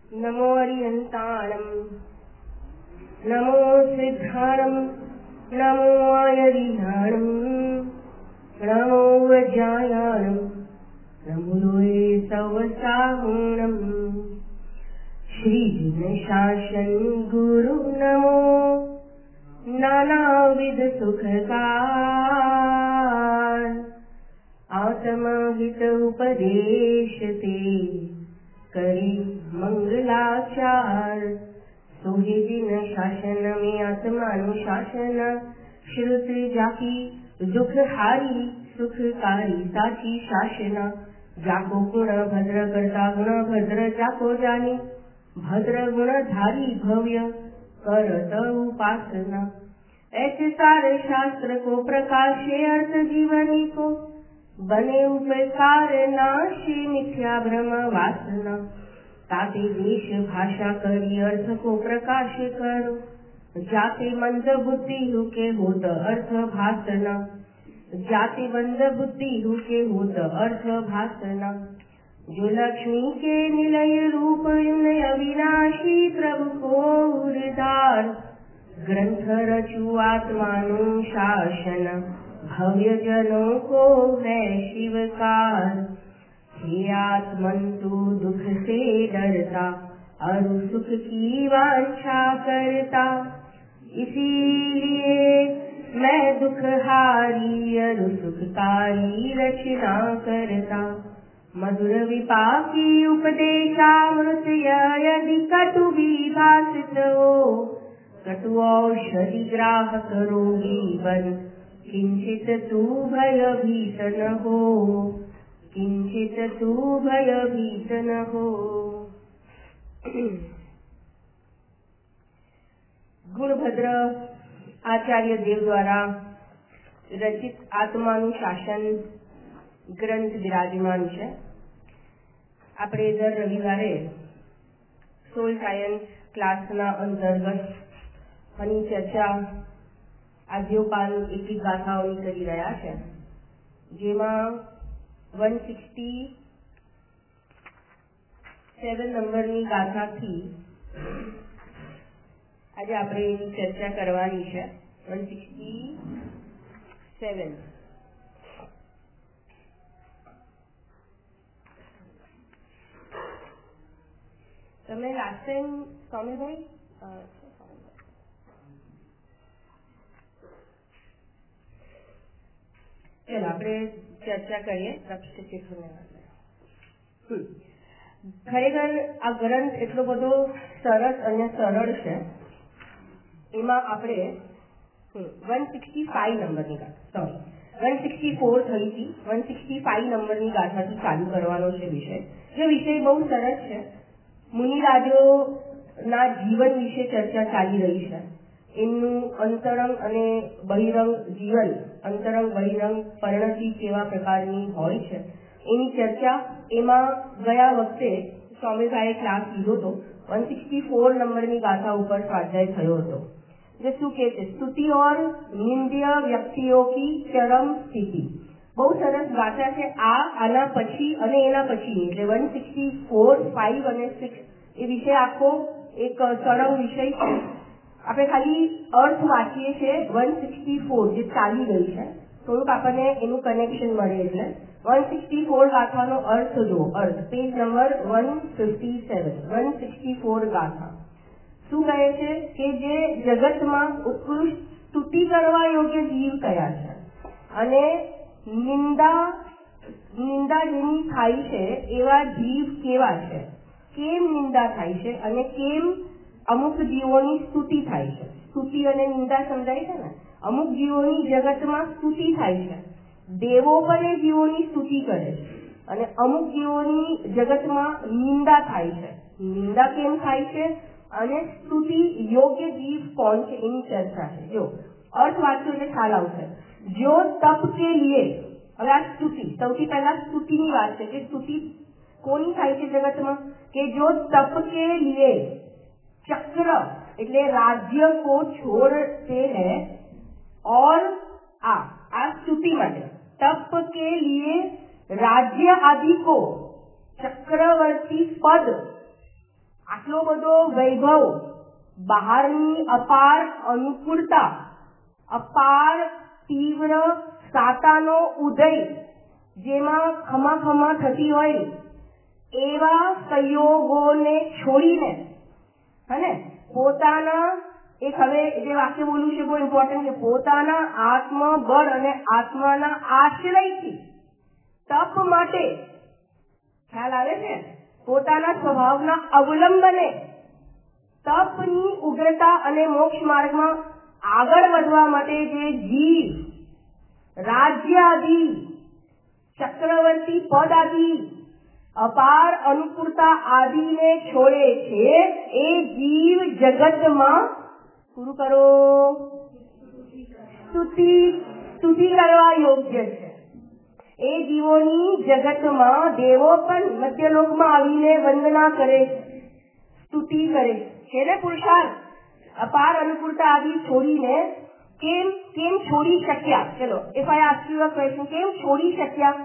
नमो अरिहन्ताणं नमो सिद्धाणं नमो आयरिहाणं नमो वज्रायाणं नमो लोये सवसाहुणं श्रीजिन शासन गुरु नमो नानाविध सुखकार आत्महित उपदेश ते करी मंगलाचार सोहे जिन शासन में आत्मानुशासन श्रुति जाकी दुख हारी सुखकारी साची शासना जाको गुण भद्र करता गुण भद्र जाको जानी भद्र गुण धारी भव्य करत उपासना ऐसे सारे शास्त्र को प्रकाशे अर्थ जीवनी को बने उपकार नाशे मिथ्या भ्रम वासना ताते देश भाषा करी अर्थ को प्रकाश करो जाते मंद बुद्धि हुके होत अर्थ भासना जाते मंद बुद्धि हुके होत अर्थ भासना जो लक्ष्मी के निलय रूप अविनाशी प्रभु को उदार ग्रंथ रचु आत्मानु शासन भव्य जनों को है शिवकार हे आत्मन तू दुख से डरता अरु सुख की वांछा करता इसीलिए मैं दुख हारी अरु सुखकारी रचना करता मधुर विपाकी उपदेशामृत यदि कटु भी भाषित हो कटु औषधि ग्राहक रोगी बन किंचित तू भयभीत न हो किंचित तू भयभीत न हो। गुणभद्र आचार्य देव द्वारा रचित आत्मानुशासन ग्रंथ विराजमान है। આપણે દર રવિવારે સોલ સાયન્સ ક્લાસના અંતર્ગત આની ચર્ચા આદ્યોપાન એકી ગાથાઓની કરી રહ્યા છે, જેમાં 167 નંબરની ગાથાથી આજે આપણે એની ચર્ચા કરવાની છે। 167 તમે લાસ્ટ ટાઈમ સ્વામીભાઈ चलो આપણે ચર્ચા કરીએ। ખરેખર આ ગ્રંથ એટલો બધો સરસ અને સરળ છે। એમાં આપણે 165 નંબરની ગાથા 164 થઈ હતી, 165 નંબરની ગાથાથી ચાલુ કરવાનો છે વિષય। જે વિષય બહુ સરસ છે, મુનિરાજોના જીવન વિશે ચર્ચા ચાલી રહી છે। એમનું અંતરંગ અને બહિરંગ જીવન, અંતરંગ બહિરંગ પરિણતિ કેવા પ્રકારની હોય છે એની ચર્ચા એમાં ગયા વખતે સ્વામીભાઈએ ક્લાસ લીધો હતો। 164 નંબરની ગાથા ઉપર સ્વાધ્યાય થયો હતો। જે શું કહે છે, સ્તુતિ और નિંદ્ય વ્યક્તિઓ की चरम स्थिति। બહુ સરસ ગાથા છે આ। આના પછી અને એના પછીની એટલે 164, 5 અને 6 એ વિષય આખો એક સરળ વિષય છે। આપણે ખાલી અર્થ વાંચીએ છીએ 164 જે ચાલી ગઈ છે, થોડુંક આપણને એનું કનેક્શન મળે। એટલે 164 ગાથાનો અર્થ જુઓ। અર્થ પેજ નંબર 157, 164 ગાથા શું કહે છે કે જે જગતમાં ઉત્કૃષ્ટ સ્તુતિ કરવા યોગ્ય જીવ કયા છે અને નિંદા જેની થાય છે એવા જીવ કેવા છે, કેમ નિંદા થાય છે અને કેમ અમુક જીવોની સ્તુતિ થાય છે। સ્તુતિ અને નિંદા સમજાય છે ને। અમુક જીવોની જગતમાં સ્તુતિ થાય છે, દેવો પણ એ જીવોની સ્તુતિ કરે છે અને અમુક જીવોની જગતમાં નિંદા થાય છે। નિંદા કેમ થાય છે અને સ્તુતિ યોગ્ય જીવ કોણ છે એની ચર્ચા છે। જો અર્થ વાંચો એટલે ખ્યાલ આવશે। જો તપ કે લીએ, હવે આ સ્તુતિ, સૌથી પહેલા સ્તુતિની વાત છે કે સ્તુતિ કોની થાય છે જગતમાં કે જો તપ કે લીએ चक्र એટલે राज्य को छोड़ते हैं और आ स्तुति માટે तप के लिए राज्य आदि को चक्रवर्ती पद આટલો બધો વૈભવ, બહારની અપાર અનુકૂળતા, અપાર તીવ્ર સાતાનો ઉદય જેમાં ખમાખમા થતી હોય એવા સંયોગોને છોડીને હને પોતાના એક હવે જે વાક્ય બોલવું છે બહુ ઇમ્પોર્ટન્ટ છે, પોતાના આત્મબળ અને આત્માના આશ્રયથી તપ માટે, ખ્યાલ આવે છે, પોતાના સ્વભાવના અવલંબને તપની ઉગ્રતા અને મોક્ષ માર્ગમાં આગળ વધવા માટે જે જીવ રાજ્યાદિ, ચક્રવર્તી પદ આદિ, અપાર અનુકૂળતા આદિને છોડે છે એ જીવ જગતમાં પૂરું કરો સ્તુતિ કરવા યોગ્ય છે. એ જીવોની જગતમાં દેવો પણ મધ્યલોકમાં આવીને વંદના કરે છે, સ્તુતિ કરે છે ને પુરુષાર્થ અપાર અનુકૂળતા આદિ છોડીને કેમ છોડી શક્યા? ચલો, if I ask you a question, કેમ છોડી શક્યા?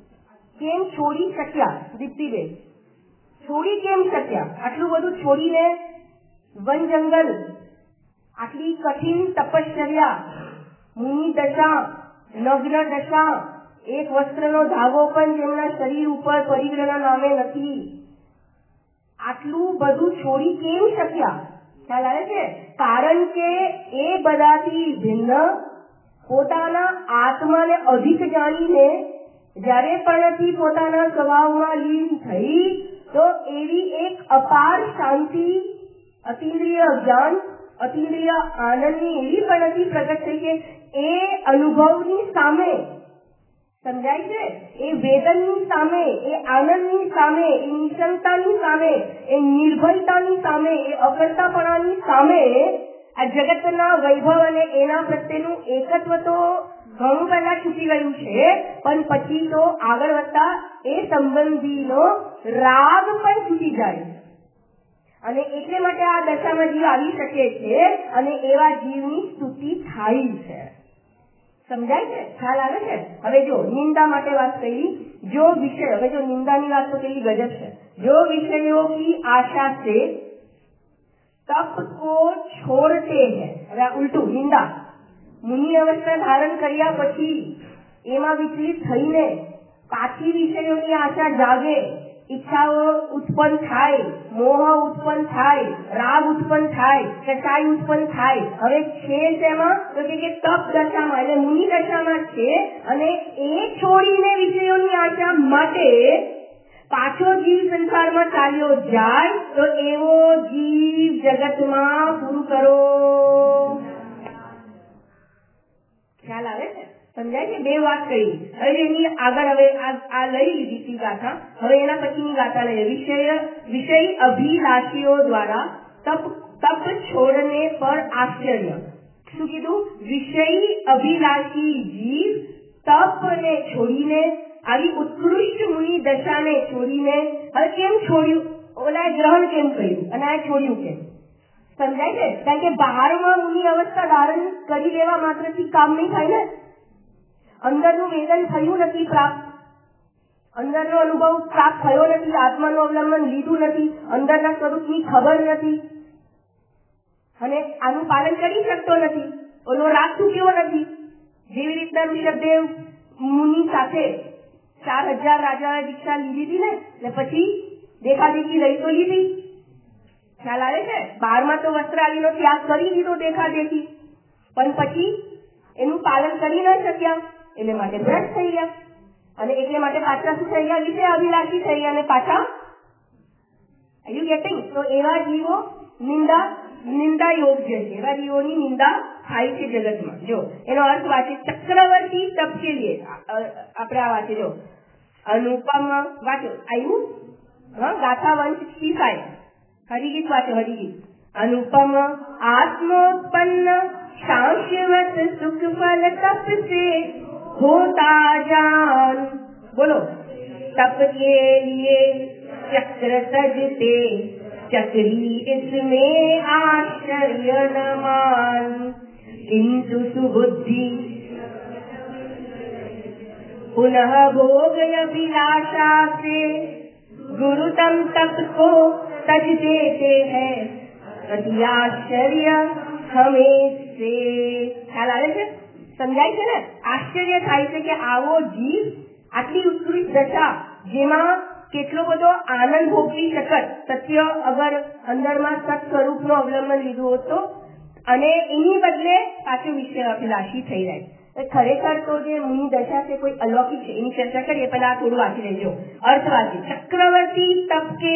દીપ્તિબેન છોડી કેમ શક્યા? આટલું બધું છોડીને વન જંગલ, આટલી કઠિન તપશ્ચર્યા, મુનિ દશા, નગ્ન દશા, એક વસ્ત્રનો ધાગો પણ જેમના શરીર ઉપર પરિગ્રહના નામે નથી, આટલું બધું છોડી કેમ શક્યા? ખ્યાલ આવે છે? કારણ કે એ બધાથી ભિન્ન પોતાના આત્માને અધિક જાણીને જ્યારે પણથી પોતાના સ્વભાવમાં લીન થઈ તો એવી એક અપાર શાંતિ, અતિન્દ્રિય જ્ઞાન, અતિન્દ્રિય આનંદની એવી પણથી પ્રગટ થઈ કે એ અનુભવની સામે, સમજાય છે, એ વેદનની સામે, એ આનંદની સામે, એ નિશંકતાની સામે, એ નિર્ભયતાની સામે, એ અકર્તાપણાની સામે આ જગતના વૈભવ અને એના પ્રત્યેનું એકત્વ તો ઘણું પહેલા છૂટી ગયું છે, પણ પછી તો આગળ વધતા એ સંબંધીનો રાગ પણ છૂટી જાય અને એટલે માટે આ દશામાં જીવ આવી શકે છે અને એવા જીવની સ્તુતિ થાય છે. સમજાય છે? ખ્યાલ આવે છે? હવે જો નિંદા માટે વાત કરી, જો વિષય, હવે જો નિંદાની વાત તો કેવી ગજબ છે, જો વિષયો की आशा से तप को छोड़ते हैं, હવે ઉલટું નિંદા, મુનિ અવસ્થા ધારણ કર્યા પછી એમાં વિચલિત થઈને પાછી વિષયોની આશા જાગે, ઈચ્છાઓ ઉત્પન્ન થાય, મોહ ઉત્પન્ન થાય, રાગ ઉત્પન્ન થાય, કસાય ઉત્પન્ન થાય. હવે છે તેમાં તો કે તપ દશામાં એટલે મુનિ દશામાં છે અને એ છોડીને વિષયોની આશા માટે પાછો જીવ સંસારમાં ચાલ્યો જાય તો એવો જીવ જગતમાં પૂરું કરો. ખ્યાલ આવે છે? સમજાય છે? બે વાત કરી. હવે એની આગળ હવે આ લઈ લીધી ગાથા, હવે એના પછીની ગાથા લઈએ. વિષય અભિલાષીઓ દ્વારા તપ છોડને પર આશ્ચર્ય. શું કીધું? વિષય અભિલાષી જીવ તપને છોડીને, આવી ઉત્કૃષ્ટ મુનિ દશાને છોડીને, હવે કેમ છોડ્યું? ઓલા ગ્રહણ કેમ કર્યું અને આ છોડ્યું કેમ? સમજાય છે? કારણ કે બહારમાં મુનિ અવસ્થા ધારણ કરી લેવા માત્રથી કામ નહીં થાય ને. અંદરનું વેદન થયું નથી પ્રાપ્ત, અંદરનો અનુભવ પ્રાપ્ત થયો નથી, આત્માનું અવલંબન લીધું નથી, અંદરના સ્વરૂપની ખબર નથી અને આનું પાલન કરી શકતો નથી, ઓનો રાગ તૂટ્યો નથી. જેવી રીતના ઋષભદેવ મુનિ સાથે 4000 રાજાએ દીક્ષા લીધી હતી ને પછી દેખાદેખી રહી તો લીધી. ખ્યાલ આવે છે? 12માં તો વસ્ત્રાલીનો ત્યાગ કરી દીધો દેખાદેખી, પણ પછી એનું પાલન કરી ન શક્યા એટલે માટે ભ્રષ્ટ થઈ ગયા અને એટલે માટે પાછા શું થઈ ગયા? વિષય અભિલાષી થઈ ગયા અને પાછા આર યુ ગેટિંગ? તો એવા જીવો નિંદા યોગ્ય છે, એવા જીવોની નિંદા થાય છે જગતમાં. જો એનો અર્થ વાંચે, ચક્રવર્તી તપ કે લીએ આપણે આ વાંચે, જો અનુપમ વાંચો, આવ્યું? હા, ગાથા 165 હરિગીત વાંચો, હરિગીત. अनुपम आत्मोत्पन्न शाश्वत सुख फल तप से होता जान. बोलो. तप के लिए चक्र सजते, चक्री इसमें आश्चर्य न मान, किंतु सुबुद्धि पुनः भोग अभिलाषा से गुरुतम तप को तज देते हैं अति आश्चर्य हमें से। ખ્યાલ આવે છે? સમજાય છે ને? આશ્ચર્ય થાય છે કે આવો જીવ આટલી ઉત્કૃષ્ટ દશા જેમાં કેટલો બધો આનંદ ભોગવી શકત સત્ય અગર અંદરમાં સત સ્વરૂપનો અવલંબન લીધું હોત તો, અને એની બદલે પાછું વિષય અભિલાષી થઈ જાય। ખરેખર તો જે મુનિ દશા છે કોઈ અલૌકિક છે, એની ચર્ચા કરીએ પહેલા થોડું વાંચી લેજો। अर्थ वाची चक्रवर्ती तप के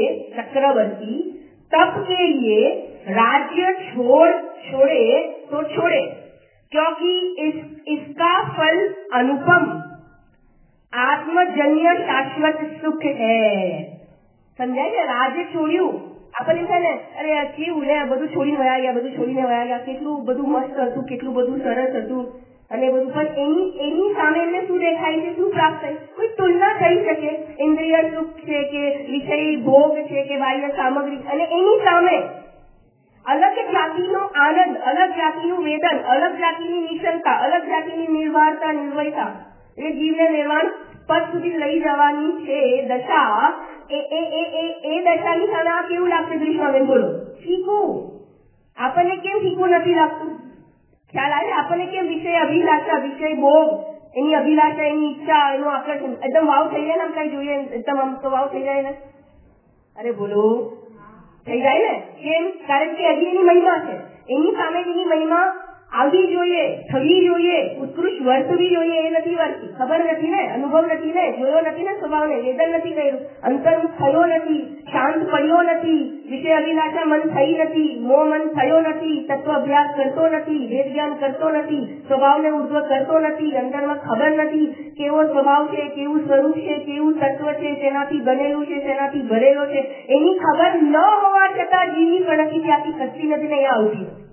लिए राज्य छोड़े तो छोड़े क्योंकि इसका फल अनुपम आत्मजन्य शाश्वत सुख है। સમજાય છે? રાજ્ય છોડ્યું આપણને છે ને, અરે કેવું ને બધું છોડીને વયા ગયા, કેટલું બધું મસ્ત હતું, કેટલું બધું સરસ હતું અને બધું, પણ એની સામે એમને શું દેખાય છે, શું પ્રાપ્ત થાય? કોઈ તુલના થઈ શકે? ઇન્દ્રિય સુખ છે કે વિષય ભોગ છે કે બાહ્ય સામગ્રી, અને એની સામે અલગ જાતિનો આનંદ, અલગ જાતિનું વેદન, અલગ જાતિની નિશંકા, અલગ જાતિની નિર્ભરતા, નિર્ભયતા, એ જીવને નિર્વાણ પદ સુધી લઈ જવાની છે દશા। એ દશાની સામે આ કેવું લાગશે ગ્રીષ્માબેન? બોલો, ફીકું। આપણને કેમ ફીકું નથી લાગતું? ખ્યાલ આવે? આપણને કેમ વિષય અભિલાષા, વિષય ભોગ, એની અભિલાષા, એની ઈચ્છા, એનું આકર્ષણ એકદમ વાવ થઈ જાય ને? આમ કઈ જોઈએ એકદમ આમ તો વાવ થઈ જાય ને? અરે બોલો, થઈ જાય ને? કેમ? કારણ કે હજી એની મહિમા છે, એની સામે એની મહિમા આવવી જોઈએ, થવી જોઈએ, ઉત્કૃષ્ટ વર્તવી જોઈએ। એ નથી વર્તી, ખબર નથી ને, અનુભવ નથી ને, જોયો નથી ને સ્વભાવને, વેદન નથી કર્યું, અંતર્મુખ થયો નથી, શાંત પડ્યો નથી, વિષય અભિલાષા મન થઈ નથી, મોહ મન થયો નથી, તત્વ અભ્યાસ કરતો નથી, વેદ જ્ઞાન કરતો નથી, સ્વભાવને ઉર્ધ્વ કરતો નથી, અંતરમાં ખબર નથી કેવો સ્વભાવ છે, કેવું સ્વરૂપ છે, કેવું તત્વ છે, શેનાથી બનેલું છે, શેનાથી ભરેલો છે, એની ખબર ન હોવા છતાં જીવની પ્રગતિ ત્યાંથી ખસતી નથી ને અહીંયા આવતી નથી।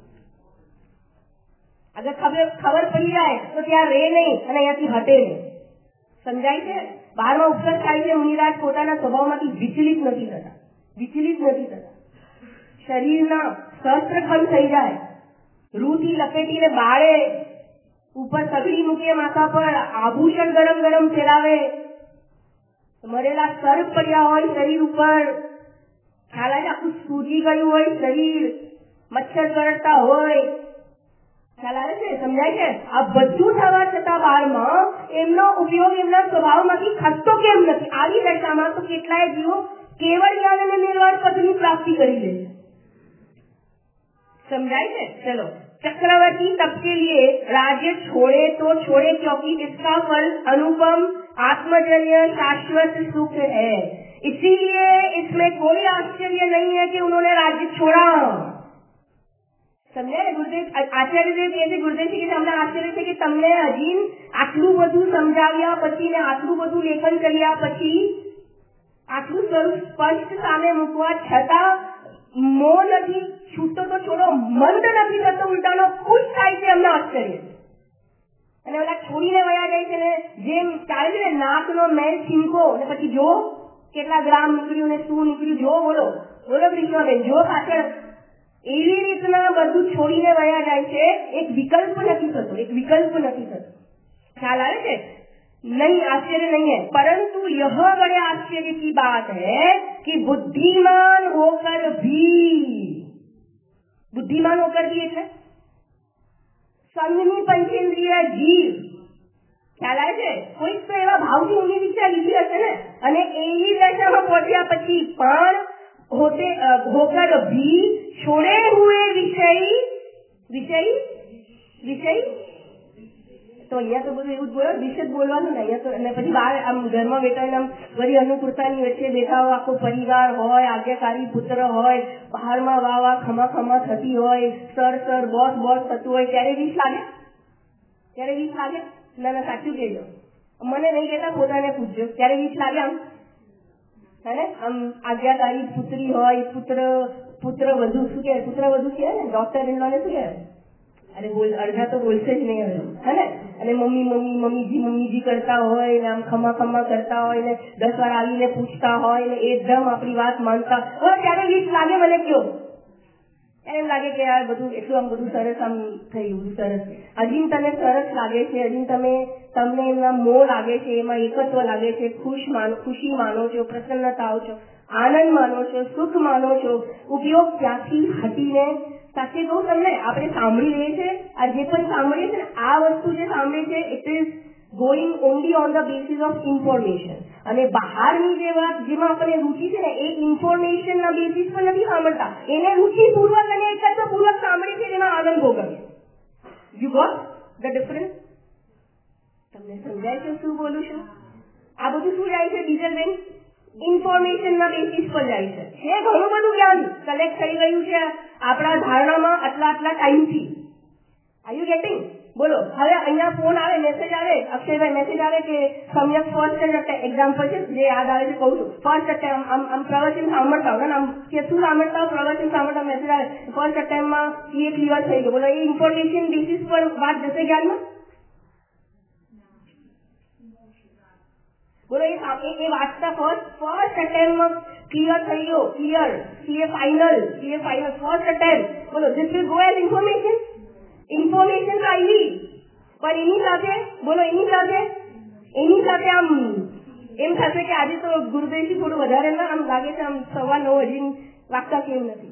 अगर खबर पड़ी जाए तो ત્યાં રે નહીં અને અહીંયાથી હટે નહીં। સમજાય છે? 12મા ઉપસર્ગ થાય છે, મુનિરાજ પોતાના સ્વભાવમાંથી વિચલિત નથી થતા। શરીરના શસ્ત્રખંડ થઈ જાય, રૂથી લપેટીને બાળે, ઉપર સગડી મૂકે, માથા પર આભૂષણ ગરમ ગરમ ફેરાવે, મરેલા સર્પ પડ્યા હોય શરીર ઉપર, ખ્યાલ આવે? આખું સૂજી ગયું હોય શરીર, મચ્છર કરડતા હોય, ખ્યાલ આવે છે? સમજાય છે? આ બધું થવા છતાં 12માં એમનો ઉપયોગ એમના સ્વભાવમાંથી ખસતો કેમ નથી? આવી દશામાં તો કેટલાય જીવો કેવળ જ્ઞાન અને નિર્વાણ પદની પ્રાપ્તિ કરી લે છે। समझाए थे? चलो, चक्रवर्ती तब के लिए राज्य छोड़े तो छोड़े क्योंकि इसका फल अनुपम आत्मजन्य शाश्वत सुख है। इसीलिए इसमें कोई आश्चर्य नहीं है कि उन्होंने राज्य छोड़ा। समझे? गुरुदेव आचार्य देव कहते, गुरुदेव जी के सामने आश्चर्य છે કે તમને હજી આટલું બધું સમજાવ્યા પછી ને આટલું બધું લેખન કર્યા પછી આટલું સ્વરૂપ સ્પષ્ટ સામે મૂકવા છતાં મોહ નથી છૂટતો તો છોડો, મંદ નથી થતો, ઉલટાનો ખુશ થાય છે એમને આશ્ચર્ય। અને ઓલા છોડીને વયા જાય છે ને, જેમ ચાલે છે ને નાકનો મેલ છીનકો અને પછી જો કેટલા ગ્રામ નીકળ્યું ને શું નીકળ્યું, જો બોલો કૃષ્ણબેન, જો પાછળ એવી રીતના બધું છોડીને વયા જાય છે। એક વિકલ્પ નથી થતો। ખ્યાલ આવે છે? नहीं, आश्चर्य नहीं है, परंतु यह बड़े आश्चर्य की बात है कि बुद्धिमान होकर भी એટલે સંગની પંચેન્દ્રિય જીવ, ખ્યાલ આવે છે? કોઈક તો એવા ભાવથી ઊંડી દિશા લીધી હશે ને, અને એવી દશામાં પહોંચ્યા પછી પણ होकर भी छोड़े हुए विषय તો અહીંયા તો બધું એવું જ બોલો, વિશે જ બોલવાનું ને અહીંયા તો। અને પછી બહાર આમ ઘરમાં બેઠા આમ બધી અનુકૂળતાની વચ્ચે બેઠા હોય, આખો પરિવાર હોય, આજ્ઞાકારી પુત્ર હોય, બહારમાં વાવા ખમા થતી હોય, સર બોસ થતું હોય, ત્યારે વીસ લાગે? ના સાચું કહેજો, મને નહીં કહેતા, પોતાને પૂછજો, ત્યારે વીસ લાગે આમ? હે ને? આમ આજ્ઞાકારી પુત્રી હોય, પુત્ર વધુ, શું કહેવાય? પુત્ર વધુ કહેવાય ને, ડોક્ટર ઇન-લો ને શું કહેવાય? અરે અડધા તો બોલશે જ નહીં હવે, હે ને? અને મમ્મીજી કરતા હોય ને, આમ ખમા કરતા હોય ને, 10 વાર આવીને પૂછતા હોય ને, એકદમ આપણી વાત માનતા હોય, ત્યારે વીસ લાગે? મને કયો? એમ લાગે કે યાર બધું એટલું આમ બધું સરસ આમ થયું, બધું સરસ, હજી તને સરસ લાગે છે, હજી તમે તમને એમના મોહ લાગે છે, એમાં એકત્વ લાગે છે, ખુશી માનો છો, પ્રસન્નતા છો, આનંદ માનો છો, સુખ માનો છો, ઉપયોગ ત્યાંથી હટીને સાચે કહું તમને આપણે સાંભળી લઈએ છીએ, આ જે પણ સાંભળીએ છે ને આ વસ્તુ જે સાંભળીએ છે it is going only on the basis of information. અને બહારની જે વાત જેમાં આપણને રુચિ છે ને એ ઇન્ફોર્મેશનના બેસિસ પર નથી સાંભળતા, એને રુચિપૂર્વક અને એકત્વપૂર્વક સાંભળીએ છે, એમાં આનંદ ભોગવીએ. You got the difference? તમને સમજાય છે શું બોલું છું? આ બધું શું જાય છે ડીઝલબેન? ઇન્ફોર્મેશનના બેસિસ પર જાય છે. ઘણું બધું જ્ઞાન કલેક્ટ થઈ ગયું છે આપણા ધારણામાં આટલા ટાઈમથી. Are you getting? બોલો હવે અહીંયા ફોન આવે, મેસેજ આવે, અક્ષયભાઈ મેસેજ આવે કે સમ્યક ફર્સ્ટ એક્ઝામ્પલ છે જે યાદ આવે છે કહું છું. ફર્સ્ટ અટેમ્પ આમ પ્રવચન સાંભળતા હોય ને આમ કે શું સાંભળતા હોય, પ્રવચન સાંભળતા મેસેજ આવે ફર્સ્ટ અટેમ્પમાં એ ક્લિયર થઈ ગયો. બોલો એ ઇન્ફોર્મેશન બેસિસ પર વાત જશે જ્ઞાનમાં? બોલો એ વાંચતા ફર્સ્ટ અટેમ્પમાં ક્લિયર થઈ ગયો, clear CA final first attempt. બોલો this will go as information. Information તો આવી પણ એની સાથે આમ એમ થશે કે આજે તો ગુરુદેવજી થોડું વધારે ના આમ લાગે છે, આમ 9:15 હજી વાગતા કેમ નથી.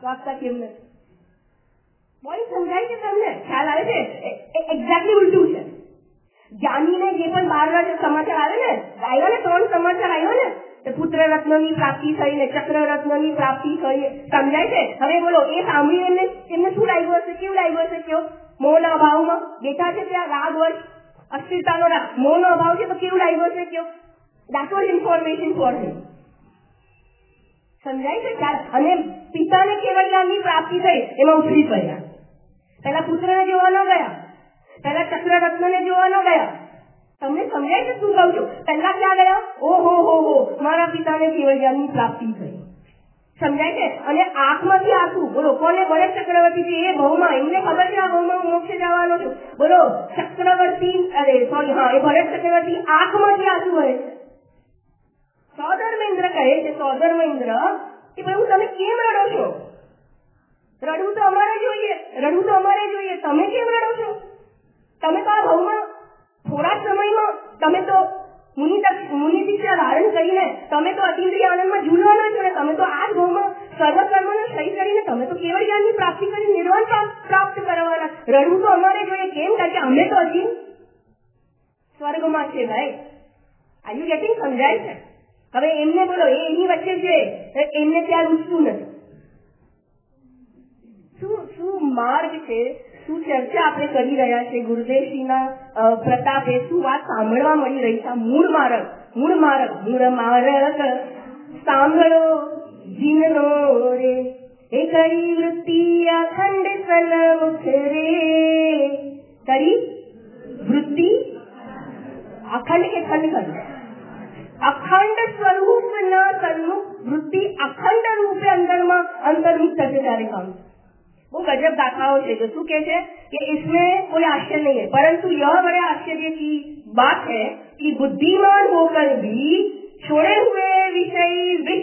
બોય સમજાય છે તમને? ખ્યાલ આવે છે? એક્ઝેક્ટલી ઉલટું છે. જાનીને જે પણ 12 સમાચાર આવ્યા ને 3 સમાચાર આવ્યા ને પુત્ર રત્નની પ્રાપ્તિ થઈ ને ચક્ર રત્નની પ્રાપ્તિ થઈ, સમજાય છે? હવે બોલો એ સાંભળીને એમને શું લાગ્યું હશે, કેવું લાગ્યું હશે? કયો મોહના અભાવમાં બેઠા છે ત્યાં રાગ વર્ષ અસ્થિરતાનો મોહનો અભાવ છે તો કેવું લાગ્યું હશે? કયો that was information for him. સમજાય છે ખ્યાલ? અને પિતાને કેવળ જ્ઞાનની પ્રાપ્તિ થઈ એમાં ઉછળી પડ્યા. પેલા પુત્રને જોવા ન ગયા, પેલા ચક્ર રત્નને જોવા ન ગયા. તમને સમજાય છે શું કહું છું? પહેલા ક્યાં ગયા? ઓહો મારા પિતાને કેવળ જ્ઞાનની પ્રાપ્તિ થઈ. સમજાય છે? અને આંખમાંથી આંસુ. બોલો કોને? ભરત ચક્રવર્તી છે એ ભવમાં, એમને ખબર છે આ ભવમાં મોક્ષ જવાનો છું. બોલો ચક્રવર્તી એ ભરત ચક્રવર્તી આંખમાંથી આંસુ વહે છે. સૌધર્મેન્દ્ર કહે છે, સૌધર્મેન્દ્ર કે ભાઈ તમે કેમ રડો છો? રડવું તો અમારે જોઈએ, તમે કેમ રડો છો? તમે તો આ ભવમાં થોડા સમયમાં તમે તો મુનિ દીક્ષા ધારણ કરીને તમે તો અતિન્દ્રિય આનંદમાં ઝૂલવાના છો ને, તમે તો આ જ ભવમાં સર્વકર્મનો ક્ષય કરીને તમે તો કેવળ જ્ઞાનની પ્રાપ્તિ કરી નિર્વાણ પ્રાપ્ત કરવાના. રડવું તો અમારે જોઈએ. કેમ? કારણ કે અમે તો હજી સ્વર્ગમાં છે ભાઈ. Are you getting? સમજાય છે? હવે એમને બોલો એની વચ્ચે છે એમને ત્યાં રૂચતું નથી. શું માર્ગ છે, શું ચર્ચા આપણે કરી રહ્યા છે ગુરુદેવશ્રીના પ્રતાપે, શું વાત સાંભળવા મળી રહી છે? મૂળ માર્ગ સાંભળો જીનનો રે એ કરી વૃત્તિ અખંડ સન્મુખ રે. કરી વૃત્તિ અખંડ કે ખંડ? અખંડ સ્વરૂપ ના સન્મુખ વૃત્તિ અખંડ રૂપે અંતર્મુખ થશે ત્યારે કામ. वो गजब गाथाओं से जो શું કે છે કે इसमें कोई आश्चर्य नहीं है, परंतु यह बड़े आश्चर्य की बात है कि बुद्धिमान होकर भी छोड़े हुए विषय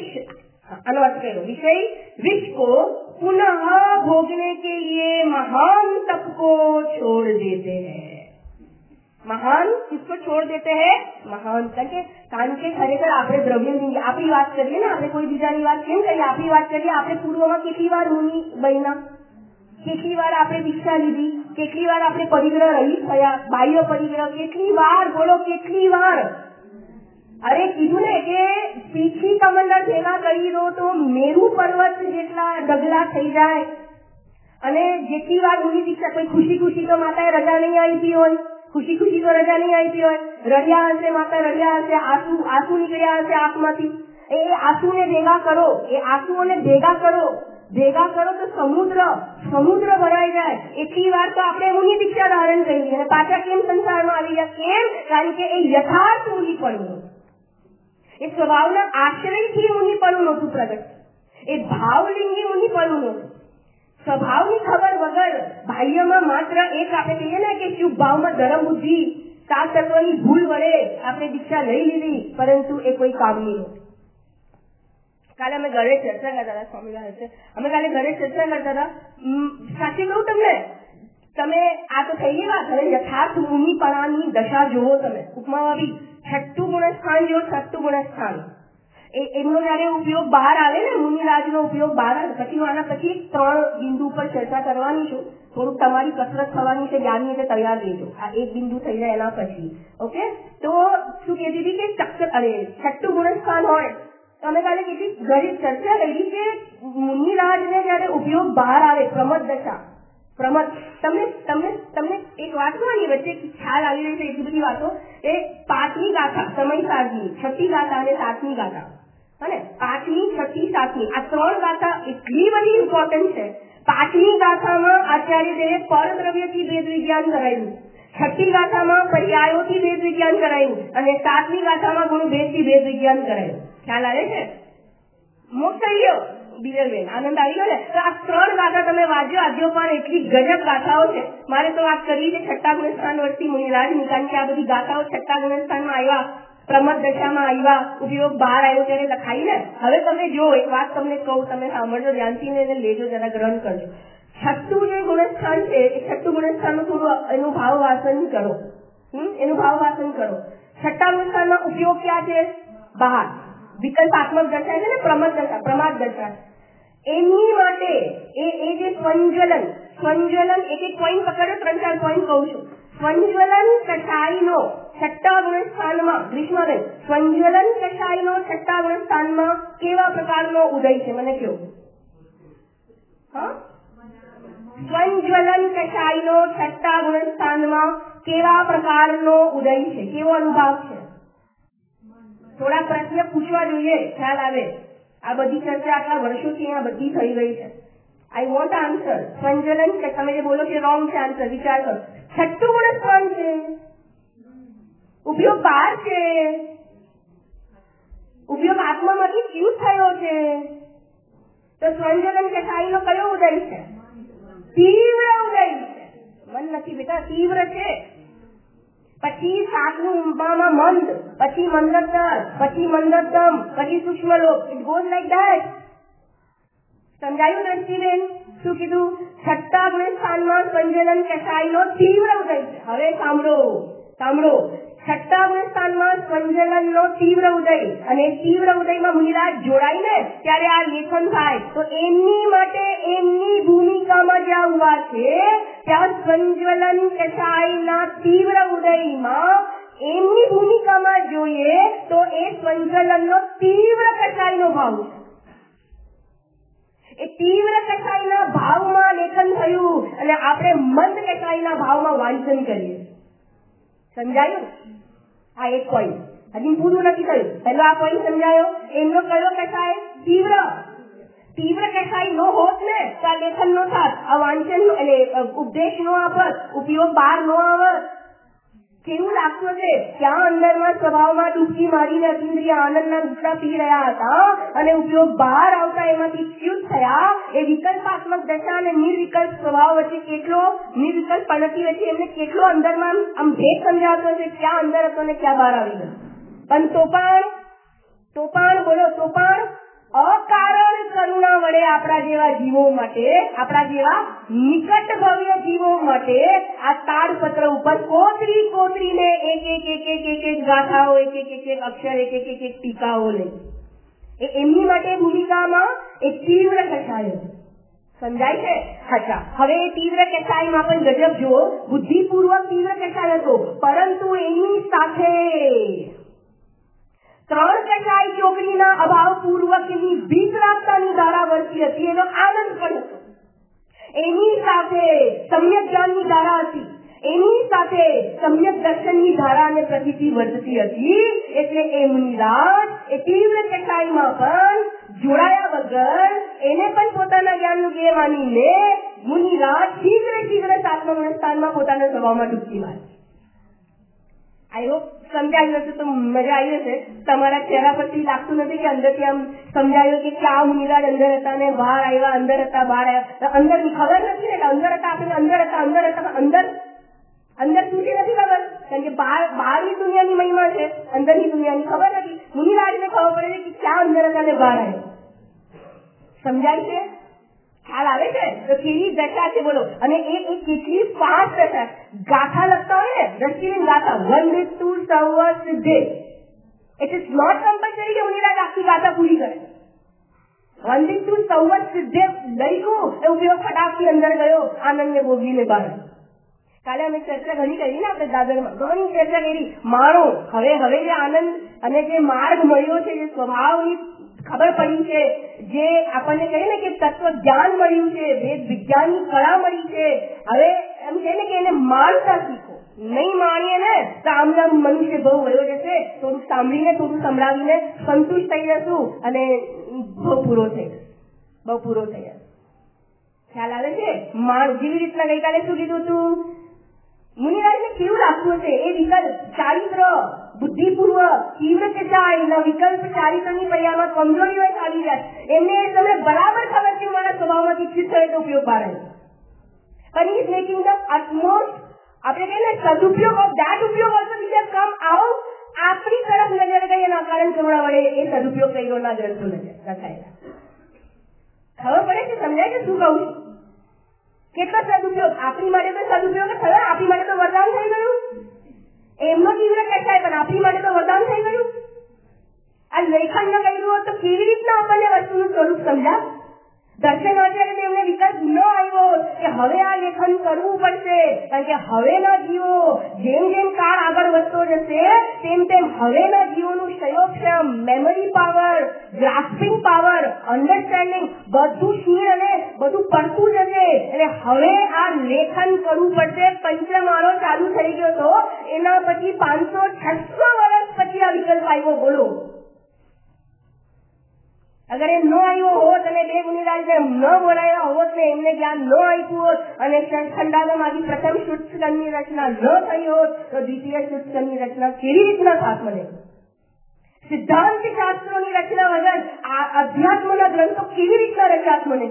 विष को पुनः भोगने के लिए महान तप को छोड़ देते हैं. महान किसको छोड़ देते हैं? महान કારણ કે ખરેખર આપણે દ્રવ્યની આપણી વાત કરીએ ને, આપણે કોઈ બીજાની વાત કેમ કરીએ? આપણી વાત કરીએ. આપણે પૂર્વમાં કેટલી વાર મુનિ બન્યા, કેટલી વાર આપણે દીક્ષા લીધી, કેટલી વાર આપણે પરિગ્રહ રહિત થયા, બાહ્ય પરિગ્રહ કેટલી વાર? બોલો કેટલી વાર? અરે કીધું ને કે પીછી કમંડળ ભેગા કરી દો તો મેરુ પર્વત જેટલા ડગલા થઈ જાય. અને જેટલી વાર મુનિ દીક્ષા, કોઈ ખુશી તો માતાએ રજા નહીં આપી હોય, રડ્યા હશે માતા, રડ્યા હશે, આંસુ નીકળ્યા હશે આંખમાંથી. એ આંસુને ભેગા કરો, એ આંસુઓને ભેગા કરો તો સમુદ્ર ભરાઈ જાય. એટલી વાર તો આપણે મુનિ દીક્ષા ધારણ કરી અને પાછા કેમ સંસારમાં આવી ગયા? કેમ? કારણ કે એ યથાર્થ મુનિપણું, એ સ્વભાવના આશ્રયથી મુનિપણું નહોતું પ્રગટ, એ ભાવલિંગી મુનિપણું નહોતું. સ્વભાવની ખબર વગર બાહ્યમાં માત્ર એક આપણે કહીએ ને કે શુભ ભાવમાં ધર્મ બુદ્ધિ 7 તત્વની ભૂલ વડે આપણે દીક્ષા લઈ લીધી, પરંતુ એ કોઈ કામની નહોતી. કાલે અમે ઘરે ચર્ચા કરતા હતા, સાચી કહું તમને તમે આ તો થઈ ગઈ વાત. હવે યથાર્થ મુનિપણાની દશા જુઓ તમે. ઉપમામાં બી છઠ્ઠું ગુણસ્થાન જો છઠ્ઠું ગુણસ્થાન એમનો જયારે ઉપયોગ બહાર આવે ને, મુનિરાજનો ઉપયોગ બહાર આવે પછી આના પછી 3 બિંદુ પર ચર્ચા કરવાની છું. થોડુંક તમારી કસરત થવાની છે, જ્ઞાનની રીતે તૈયાર રહેજો. આ એક બિંદુ થઈ જાય એના પછી. ઓકે, તો શું કહેતી હતી કે છઠ્ઠું ગુણસ્થાન હોય તો અમે કાલે કેટલી ઘણી ચર્ચા કરી કે મુનિરાજને જયારે ઉપયોગ બહાર આવે પ્રમદ દશા, પ્રમદ, તમને એક વાત કહવાની વચ્ચે ખ્યાલ આવી રહી છે એટલી બધી વાતો. એ 5મી ગાથા સમયસારની, 6ઠ્ઠી ગાથા અને 7મી ગાથા, અને 5મી, 6ઠ્ઠી, 7મી આ 3 ગાથા એટલી બધી ઇમ્પોર્ટન્ટ છે. 5મી ગાથામાં આચાર્યદેવે પરદ્રવ્યથી ભેદ વિજ્ઞાન કરાયું, 6ઠ્ઠી ગાથામાં પર્યાયોથી ભેદ વિજ્ઞાન કરાયું, અને 7મી ગાથામાં ગુણભેદથી ભેદ વિજ્ઞાન કરાયું. ખ્યાલ આવે છે? મોક્ષ થઈ ગયો બિરલબેન, આનંદ આવી ગયો ને? તો આ 3 ગાથા તમે વાંચો. આજ્યો પણ એટલી ગજબ ગાથાઓ છે. મારે તો વાત કરી છે છઠ્ઠા ગુણસ્થાન વર્ષથી મુનિરાજની, કારણ કે આ બધી ગાથાઓ છઠ્ઠા ગુણસ્થાનમાં આવ્યા, પ્રમદ દશામાં આવ્યા, ઉપયોગ બહાર આવ્યો ત્યારે લખાઈ ને. હવે તમે જો એક વાત તમને કહું, તમે સાંભળજો ધ્યાનથી ને એને લેજો, જરા ગ્રહણ કરજો. છઠ્ઠું જે ગુણસ્થાન છે એ છઠ્ઠું ગુણસ્થાનનું થોડું એનું ભાવ વાસન કરો. એનું ભાવ વાસન કરો. છઠ્ઠા ગુણસ્થાનમાં ઉપયોગ ક્યાં છે? બહાર. વિકલ્પાત્મક દશા છે ને, પ્રમદ દશા, પ્રમાદ દશા. એની માટે એ જે સ્વંજ્વલન એક પોઈન્ટ પકડો, 3-4 પોઈન્ટ કહું છું. સ્વંજ્વલન કષાયનો છઠ્ઠા ગુણસ્થાનમાં, ગ્રીષ્માબેન, સ્વંજ્વલન કષાયનો છઠ્ઠા ગુણસ્થાનમાં કેવા પ્રકારનો ઉદય છે મને કહો. સ્વંજ્વલન કષાયનો છઠ્ઠા ગુણસ્થાનમાં કેવા પ્રકારનો ઉદય છે, કેવો અનુભવ છે? થોડા પ્રશ્ન પૂછવા જોઈએ, ખ્યાલ આવે. આ બધી ચર્ચા આટલા વર્ષોથી અહીંયા બધી થઈ ગઈ છે. I want answer. સ્વંજ્વલન કે તમે જે બોલો કે રોંગ છે આન્સર, વિચાર કરો. છઠ્ઠું ગુણસ્થાન છે, ઉપયોગ બહાર છે, ઉપયોગ આત્મામાંથી ક્યુ થયો છે, તો સ્વંજ્વલન કષાયનો કયો ઉદય છે? તીવ્ર ઉદય છે. મન નથી બેટા, તીવ્ર છે. પછી 7નું ઉંબામાં મંદ, પછી મંદતર, પછી મંદતમ, પછી સૂક્ષ્મલોક. It goes like that. સમજાયું દ્રષ્ટિબેન? શું કીધું? છઠ્ઠા ગુણસ્થાનમાં સ્વંજ્વલન કષાયનો તીવ્ર ઉદય છે. હવે સાંભળો. છઠ્ઠા ગુણસ્થાનમાં સ્વંજ્વલનનો તીવ્ર ઉદય, અને તીવ્ર ઉદયમાં મુનિરાજ જોડાય ને ત્યારે આ લેખન થાય. તો એમની માટે એમની ભૂમિકામાં જ્યાં ઉભા છે ત્યાં સ્વંજ્વલન કષાયના તીવ્ર ઉદયમાં એમની ભૂમિકામાં જોઈએ તો એ સ્વંજ્વલનનો તીવ્ર કષાયનો ભાવ છે. એ તીવ્ર કષાયના ભાવમાં લેખન થયું, અને આપણે મંદ કષાયના ભાવમાં વાંચન કરીએ. સમજાયું? આ એક પોઈન્ટ. હજી પૂરું નથી થયું. પહેલો આ પોઈન્ટ સમજાયો. એમનો કયો કષાય? તીવ્ર કષાય નો હોત ને તો આ લેખન નો થાત, આ વાંચન એટલે ઉપદેશ નો આપત, ઉપયોગ બહાર નો આવત. કેવું લાગતું છે? ક્યાં અંદરમાં સ્વભાવમાં ડૂબકી મારીને અતિન્દ્રિય આનંદના ગુસ્સા પી રહ્યા હતા, અને ઉપયોગ બહાર આવતા એમાંથી ચ્યુત થયા. એ વિકલ્પાત્મક દશા અને નિર્વિકલ્પ સ્વભાવ વચ્ચે કેટલો, નિર્વિકલ્પ પદ્ધતિ વચ્ચે એમને કેટલો અંદરમાં આમ ભેદ સમજાતો છે, ક્યાં અંદર હતો ને ક્યાં બહાર આવી ગયો. પણ તો પણ અકારણ કરુણા વડે આપણા જેવા જીવો માટે, આપણા જેવા નિકટ ભવ્ય જીવો માટે આ તાડપત્ર ઉપર કોતરીને એક ગાથાઓ, એક અક્ષર, એક ટીકાઓ લે. એમની માટે ભૂમિકામાં એક તીવ્ર કષાયો. સમજાય છે? અચ્છા, હવે એ તીવ્ર કષાયમાં પણ ગજબ જુઓ. બુદ્ધિપૂર્વક તીવ્ર કષાય હતો, પરંતુ એની સાથે 3 કષાય ચોકડીના અભાવ પૂર્વકની ભીત રાખતાની ધારા વર્તી હતી, એનો આનંદ પણ હતો. એની સાથે સમ્યક જ્ઞાનની ધારા હતી, એની સાથે સમ્યક દર્શનની ધારા અને પ્રતીતિ વર્તતી હતી. એટલે એ મુનિરાજ એ તીવ્ર કષાયમાં પણ જોડાયા વગર એને પણ પોતાના જ્ઞાનનું ધ્યેય માનીને મુનિરાજ શીઘ્ર આત્મસ્થાનમાં પોતાના સ્વભાવમાં ડૂબકી મારી. આઈ હોપ સમજાયું હશે તો મજા આવી હશે. તમારા ચહેરા પરથી લાગતું નથી કે અંદરથી આમ સમજાયું કે આ મુનિરાજ અંદર હતા ને બહાર આવ્યા, અંદર હતા બહાર આવ્યા. અંદરની ખબર નથી ને, અંદર હતા આપણે અંદર સુધી નથી ખબર, કારણ કે બહારની દુનિયાની મહિમા છે, અંદરની દુનિયાની ખબર નથી. મુનિરાજને ખબર પડે છે કે ક્યાં અંદર હતા ને બહાર આવ્યા. સમજાય છે? ખ્યાલ આવે છે? તો કેવી દશા છે બોલો. અને એ કેટલી ફાસ્ટ દશા. ગાથા લખતા હોય ને, દ્રષ્ટિની ગાથા, વંદિતુ સર્વ સિદ્ધે. ઇટ ઇઝ નોટ કમ્પલસરી કે મુનિરાજ આખી ગાથા પૂરી કરે. વંદિતુ સર્વ સિદ્ધે લખ્યું એ ઉપયોગ ફટાકથી અંદર ગયો, આનંદને ભોગવીને બહાર. કાલે અમે ચર્ચા ઘણી કરી ને આપણે દાદરમાં, ઘણી ચર્ચા કરી. માણો હવે જે આનંદ અને જે માર્ગ મળ્યો છે, જે સ્વભાવની ખબર પડી છે, જે આપણને કહે ને કે તત્વ જ્ઞાન મળ્યું છે, વેદ વિજ્ઞાનની કળા મળી છે, હવે એમ કહે ને કે એને માણતા શીખો. નહીં માણીએ ને તો આમના મનુષ્ય બહુ વયો જશે. થોડુંક સાંભળીને થોડું સંભળાવીને સંતુષ્ટ થઈ જશું અને બહુ પૂરો થઈ જશે. ખ્યાલ આવે છે? જેવી રીતના ગઈકાલે શું કીધું હતું, મુનિરાજને કેવું લાગતું હશે એ વિકલ્પ, ચારિત્ર, બુદ્ધિપૂર્વક, તીવ્ર ચેતાના વિકલ્પ, ચારિત્રની પર્યામાં કમજોરી હોય ચાલી જાય. એમને તમને બરાબર ખબર છે મારા સ્વભાવમાંથી ઇચ્છિત થયો તો ઉપયોગ બારે. પણ ઇઝ મેકિંગ ધ અટમોસ્ટ, આપણે કહીએ ને સદુપયોગ ઓફ ધેટ ઉપયોગ also which have come out. આપણી તરફ નજર ગઈ એના કારણ કરુણા વડે એ સદુપયોગ કર્યો ના ગ્રંથો લખાયેલા. ખબર પડે છે? સમજાય છે શું કહું છું? કેટલો સદુપયોગ આપણી માટે તો સદુપયોગ થયો, આપણી માટે તો વરદાન થઈ ગયું. એમનો તીવ્ર કહેવાય પણ આપણી માટે તો વરદાન થઈ ગયું. આ લેખન ન કર્યું હોત તો કેવી રીતના આપણને વસ્તુનું સ્વરૂપ સમજાવ? દર્શન આચાર્યને એમને વિકલ્પ ન આવ્યો કે હવે આ લેખન કરવું પડશે, કારણ કે હવેના જીવો જેમ જેમ કાળ આગળ વધતો જશે તેમ તેમ હવેના જીવોનું ક્ષયોક્ષમ, memory power, grasping power, understanding બધું ક્ષીણ અને બધું પડતું જશે. એટલે હવે આ લેખન કરવું પડશે. પંચમાળો ચાલુ થઈ ગયો તો એના પછી 500-600 વર્ષ પછી આ વિકલ્પ આવ્યો. બોલો, અગર એમ ન આવ્યો હોત અને બે મુનિરાજને ન બોલાવ્યા હોત ને એમને જ્ઞાન ન આપ્યું હોત અને ખંડાલમાંથી પ્રથમ શુદ્ધસ્કંદની રચના ન થઈ હોત તો દ્વિતીય શુદ્ધસ્કંદની રચના કેવી રીતના થાત? મને સિદ્ધાંત શાસ્ત્રોની રચના વગર આ અધ્યાત્મના ગ્રંથો કેવી રીતના રચાત? મને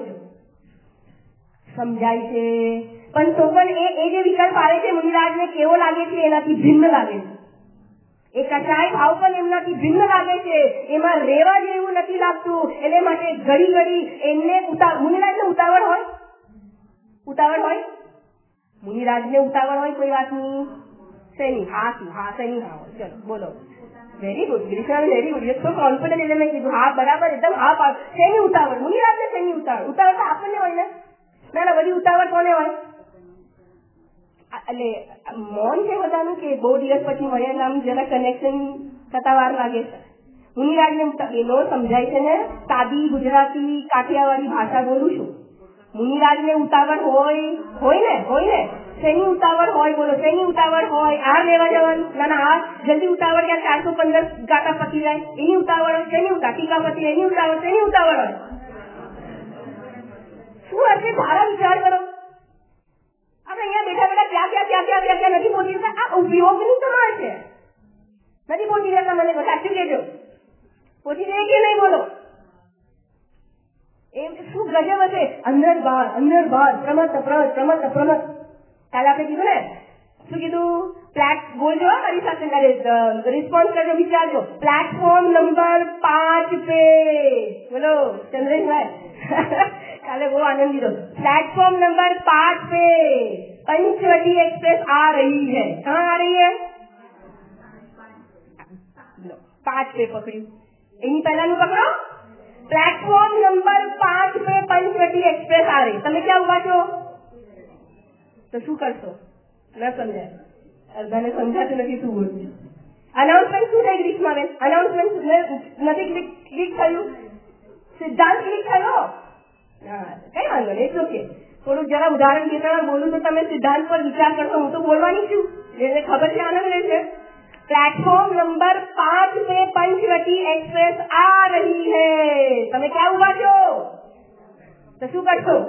સમજાય છે? પણ તો પણ એ જે વિકલ્પ આવે છે મુનિરાજને કેવો લાગે છે? એનાથી ભિન્ન લાગે છે. એ કચાય ભાવ પણ એમનાથી ભિન્ન લાગે છે. એમાં રેવા જેવું નથી લાગતું. એટલે માટે ઘડી એમને મુનિરાજને ઉતાવળ હોય મુનિરાજને ઉતાવળ હોય કોઈ વાતની? શેની? શેની? ચલો બોલો. વેરી ગુડ ગ્રીષ્ણ, વેરી ગુડ. એ તો કોન્ફિડન્ટ એટલે મેં કીધું હા બરાબર, એકદમ શેની ઉતાવળ? મુનિરાજને શેની ઉતાવળ? ઉતાવળ તો આપણને હોય ને. ના બધી ઉતાવળ કોને હોય? એટલે મૌન છે બધાનું કે બહુ દિવસ પછી મળ્યા આમ જરા કનેક્શન થતા વાર લાગે છે. મુનિરાજને એનો સમજાય છે ને, સાદી ગુજરાતી કાઠિયાવાડી ભાષા બોલું છું. મુનિરાજને ઉતાવળ હોય ને શેની ઉતાવળ હોય? બોલો, શેની ઉતાવળ હોય? આ લેવા જવાનું? ના આ જલ્દી ઉતાવળ કે 415 ગાતા પતી જાય એની ઉતાવળ હોય. શેની ઉતાવળ? ટીકા પતી એની ઉતાવળ? શેની ઉતાવળ હોય? શું હશે? સારા વિચાર કરો. આપણે અહીંયા બેઠા ક્યાં નથી પહોંચી જતા. આ ઉપયોગની તમારે છે. નથી પહોંચી જતા. મને સાચું કહેજો, પહોંચી જાય કે નહીં? બોલો, એમ શું ગજબ હશે? અંદર બહાર પ્રમત. કાલે આપણે કીધું ને, શું કીધું? બોલજો મારી સાથે, રિસ્પોન્સ કરજો, વિચારજો. પ્લેટફોર્મ નંબર 5 पे બોલો ચંદ્રેશભાઈ. काले वो आनंद लो. प्लेटफॉर्म नंबर 5 पे पंचवटी एक्सप्रेस आ रही है. कहाँ आ रही है? 5 पे पकड़ी. इन्हीं पहला नु पकड़ो. प्लेटफॉर्म नंबर 5 पे पंचवटी एक्सप्रेस आ रही. તમે ક્યાં ઉભા છો? તો શું કરશો? ન સમજાય. અર્ધાને સમજાતું નથી શું બોલવું. અનાઉન્સમેન્ટ શું થઈ ગ્રીષ્માબેન? અનાઉન્સમેન્ટ નથી ક્લિક થયું? સિદ્ધાંત ક્લિક થયો? કઈ વાંધો નહીં, એટલું કે થોડુંક જરા ઉદાહરણ દેતા બોલું તો તમે સિદ્ધાંત પર વિચાર કરશો. હું તો બોલવાની છું એટલે ખબર છે, આનંદ રહેશે. प्लेटफॉर्म नंबर 5 पे पंचवटी एक्सप्रेस आ रही है. તમે ક્યાં ઉભા છો? તો શું કરશો?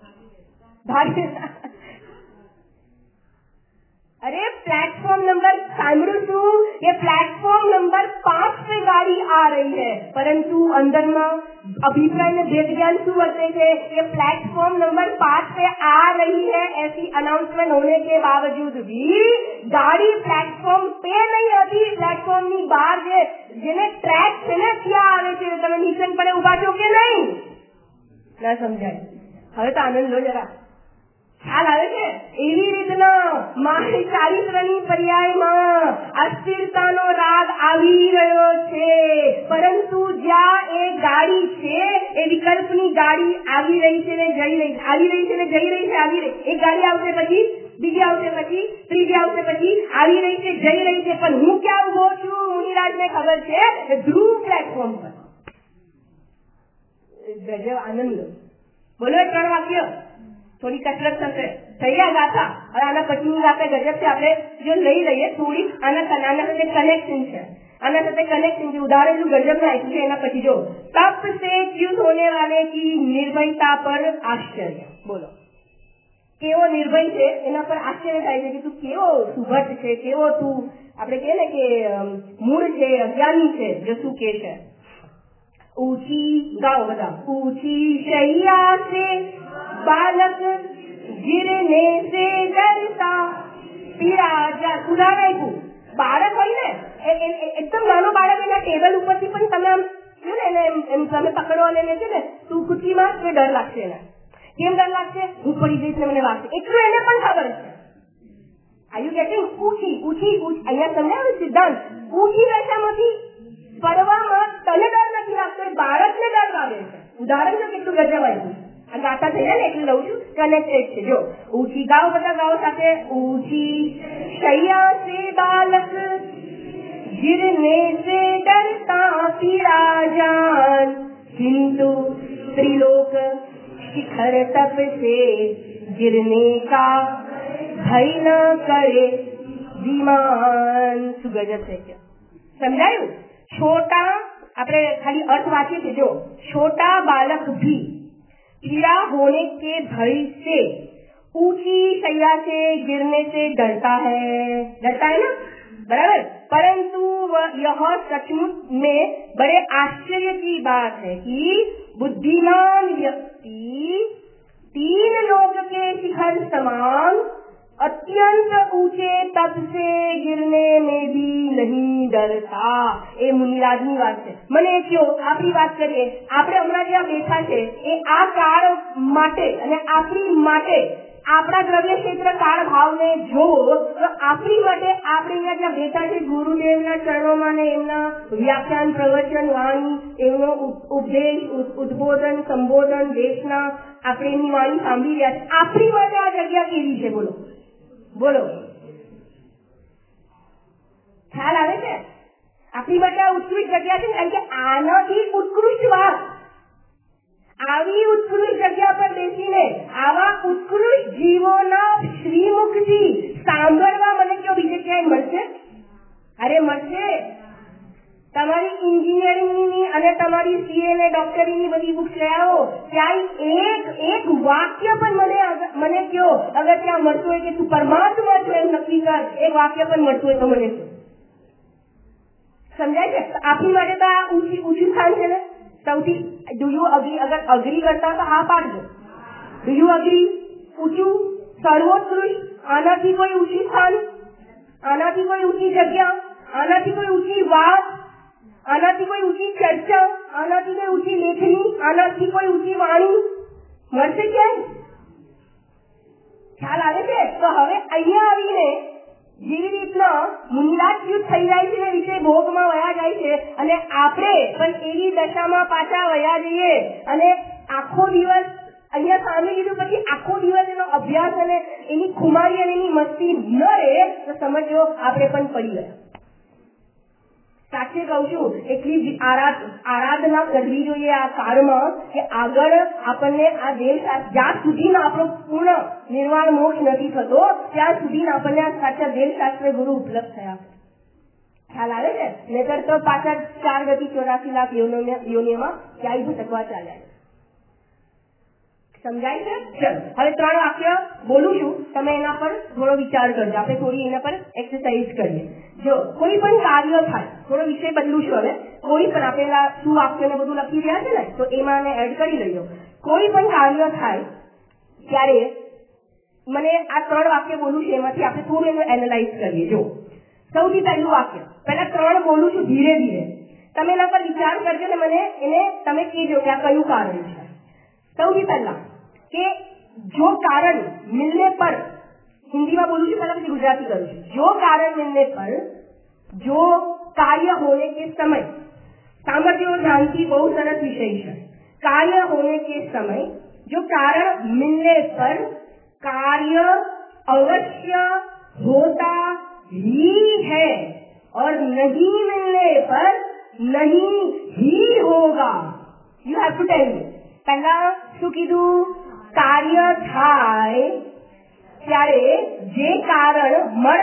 अरे प्लेटफॉर्म नंबर સાંભળું છું ये प्लेटफॉर्म नंबर 5 पे गाड़ी आ रही है, परंतु अंदर में अभिप्राय में भेद ज्ञान શું વર્તે છે? ये प्लेटफॉर्म नंबर 5 पे आ रही है ऐसी अनाउंसमेंट होने के बावजूद भी गाड़ी प्लेटफॉर्म पे नहीं હતી. પ્લેટફોર્મ ની બહાર જેને ટ્રેક છે ને ત્યાં આવે છે. તમે નિશાન પડે ઉભા છો કે નહીં? ના સમજાય. હવે તો આનંદ લો જરા. ખ્યાલ આવે છે? એવી રીતના મારી ચારિત્રની પર્યાયમાં અસ્થિરતાનો રાગ આવી રહ્યો છે, પરંતુ જ્યાં એ ગાડી છે એ વિકલ્પની ગાડી આવી રહી છે ને જઈ રહી છે, આવી રહી છે ને જઈ રહી છે, આવી રહી. એક ગાડી આવશે પછી બીજી આવશે, પછી ત્રીજી આવશે, પછી આવી રહી છે, જઈ રહી છે, પણ હું ક્યાં ઉભો છું? મુનિરાજને ખબર છે, ધ્રુવ પ્લેટફોર્મ પર. ગજબ આનંદ લો. બોલો 3 વાક્ય, થોડી કસરત થશે. થઈ ગયા ગાથા. હવે આના પછીની ગાથા ગજબ છે. આપણે જો લઈ લઈએ થોડી આના સાથે કનેક્શન છે, આના સાથે કનેક્શન છે. ઉદાહરણ એટલું ગજબ ના આપ્યું છે. એના પછી જો તપ से च्युत होने वाले की निर्भयता पर आश्चर्य. બોલો કેવો નિર્ભય છે એના પર આશ્ચર્ય થાય છે કે તું કેવો સુભટ છે, કેવો તું આપણે કહે ને કે મૂળ છે, અજ્ઞાની છે. જો શું કે છે, ऊंची गाओ બધા. ऊंची शैया से बालक गिरने से डरता पीड़ा. ઉદાહરણ બાળક હોય ને, એકદમ નાનો બાળક એના ટેબલ ઉપરથી પણ તમે આમ છે ને એને એમ તમે પકડો અને એને છે ને તું ખુશીમાં તો ડર લાગશે. એને કેમ ડર લાગશે? હું પડી જઈશ ને મને વાગશે. એટલું એને પણ ખબર છે. Are you getting? ઊંચી ઊંચી અહીંયા સમજાવ્યું સિદ્ધાંત. ઊંચી રેખામાંથી પડવામાં તને ડર નથી લાગતો, બાળકને ડર લાગે છે. ઉદાહરણ તો કેટલું ગજબ આવ્યું. આ ગાથા થઈ જાય ને એટલે લઉં છું, કનેક્ટેડ છે. જો ઊંચી ગાઓ, બધા ગાઓ સાથે. ઊંચી शैया से बालक गिरने से डरता पीड़ा जान, किंतु त्रिलोक शिखर तप से गिरने का भय न करे विमान. सुगजब है क्या? समझाયું? छोटा આપણે ખાલી अर्थ વાંચીએ છીએ. જો छोटा बालक भी पीड़ा होने के भय से ऊंची शैया से गिरने से डरता है ना, बराबर. परंतु यह सचमुच में बड़े आश्चर्य की बात है कि बुद्धिमान व्यक्ति 3 लोक के शिखर समान अत्यंत ऊंचे तप से गिरने में भी नहीं डरता. એ મુનિરાજની વાત છે. મને કયો આપણી વાત કરીએ. આપણે હમણાં જ્યાં બેઠા છે એ આ કાળ માટે અને આપણી માટે આપણા દ્રવ્ય ક્ષેત્ર કાળ ભાવને જોવો તો આપણી માટે આપણે અહીંયા જ્યાં બેઠા છે ગુરુદેવના ચરણોમાં ને એમના વ્યાખ્યાન, પ્રવચન, વાણી, એમનો ઉપદેશ, ઉદ્બોધન, સંબોધન, દેશના આપણે એમની વાણી સાંભળી રહ્યા છે. આપણી માટે આ જગ્યા કેવી છે? બોલો બોલો. ખ્યાલ આવે છે? આપણી માટે આ ઉત્કૃષ્ટ જગ્યા છે, કારણ કે આનાથી ઉત્કૃષ્ટ વાત, આવી ઉત્કૃષ્ટ જગ્યા પર બેસીને આવા ઉત્કૃષ્ટ જીવોના શ્રીમુખથી સાંભળવા મને કયો બીજે ક્યાંય મળશે? અરે મળશે. તમારી એન્જિનિયરિંગની અને તમારી સીએ ને ડોક્ટરીની બધી બુક્સ લઈ આવો, ક્યાંય એક વાક્ય પણ મને કયો અગર ત્યાં મળતું હોય કે તું પરમાત્મા છો એમ નક્કી કર, એક વાક્ય પણ મળતું હોય તો મને સમજાય છે? આપણી માટે તો આ ઊંચું સ્થાન છે ને સૌથી. Do you agree? અગર અગ્રી કરતા તો હા પાડજો. Do you agree? ઊંચું, સર્વોત્કૃષ્ટ, આનાથી કોઈ ઊંચી સ્થાન, આનાથી કોઈ ઊંચી જગ્યા, આનાથી કોઈ ઊંચી વાત, આનાથી કોઈ ઊંચી ચર્ચા, આનાથી કોઈ ઊંચી લેખની, આનાથી કોઈ ઊંચી વાણી મળશે ક્યાંય? ખ્યાલ આવે છે? તો હવે અહીંયા આવીને જેવી રીતના મુનિરાજ ચ્યુત થઈ જાય છે ને વિષય ભોગમાં વયા જાય છે, અને આપણે પણ એવી દશામાં પાછા વયા જઈએ અને આખો દિવસ અહીંયા સામે લીધું પછી આખો દિવસ એનો અભ્યાસ અને એની ખુમારી અને એની મસ્તી ન રહે તો સમજો આપણે પણ પડી ગયા. સાચે કહું છું, એટલી આરાધના કરવી જોઈએ આ કાળમાં કે આગળ આપણને આ દેહ જ્યાં સુધી આપણો પૂર્ણ નિર્વાણ મોક્ષ નથી થતો ત્યાં સુધી આપણને આ સાચા દેવશાસ્ત્ર ગુરુ ઉપલબ્ધ થયા. ખ્યાલ આવે છે? નહીતર તો પાછા 4 ગતિ 84 લાખ યોનિઓમાં ક્યાંય ભટકવા ચાલ્યા. સમજાય છે? ચલો હવે 3 વાક્ય બોલું છું, તમે એના પર થોડો વિચાર કરજો. આપણે થોડી એના પર એક્સરસાઇઝ કરીએ. જો કોઈ પણ કાર્ય થાય, થોડો વિષય બદલું છું હવે, કોઈ પણ આપેલા શું વાક્યને બધું લખી રહ્યા છે ને તો એમાં એડ કરી લઈજો. કોઈ પણ કાર્ય થાય ત્યારે મને આ 3 વાક્ય બોલું છું, એમાંથી આપણે થોડું એનું એનાલાઇઝ કરીએ. જો સૌથી પહેલું વાક્ય, પહેલા 3 બોલું છું ધીરે ધીરે, તમે એના પર વિચાર કરજો ને મને એને તમે કહેજો કે આ કયું કારણ છે. સૌથી પહેલા કે જો कारण मिलने पर, हिंदीમાં બોલું છું પહેલા પછી ગુજરાતી કરું છું, જો कारण मिलने पर, जो कार्य होने के समय, सामर्थ्य और ध्यान બહુ સરસ વિષય છે. कार्य होने के समय जो कारण मिलने पर कार्य अवश्य होता ही है और नहीं मिलने पर नहीं ही होगा. You have to tell me. પહેલા શું કીધું? કાર્ય થાય ત્યારે જે કારણ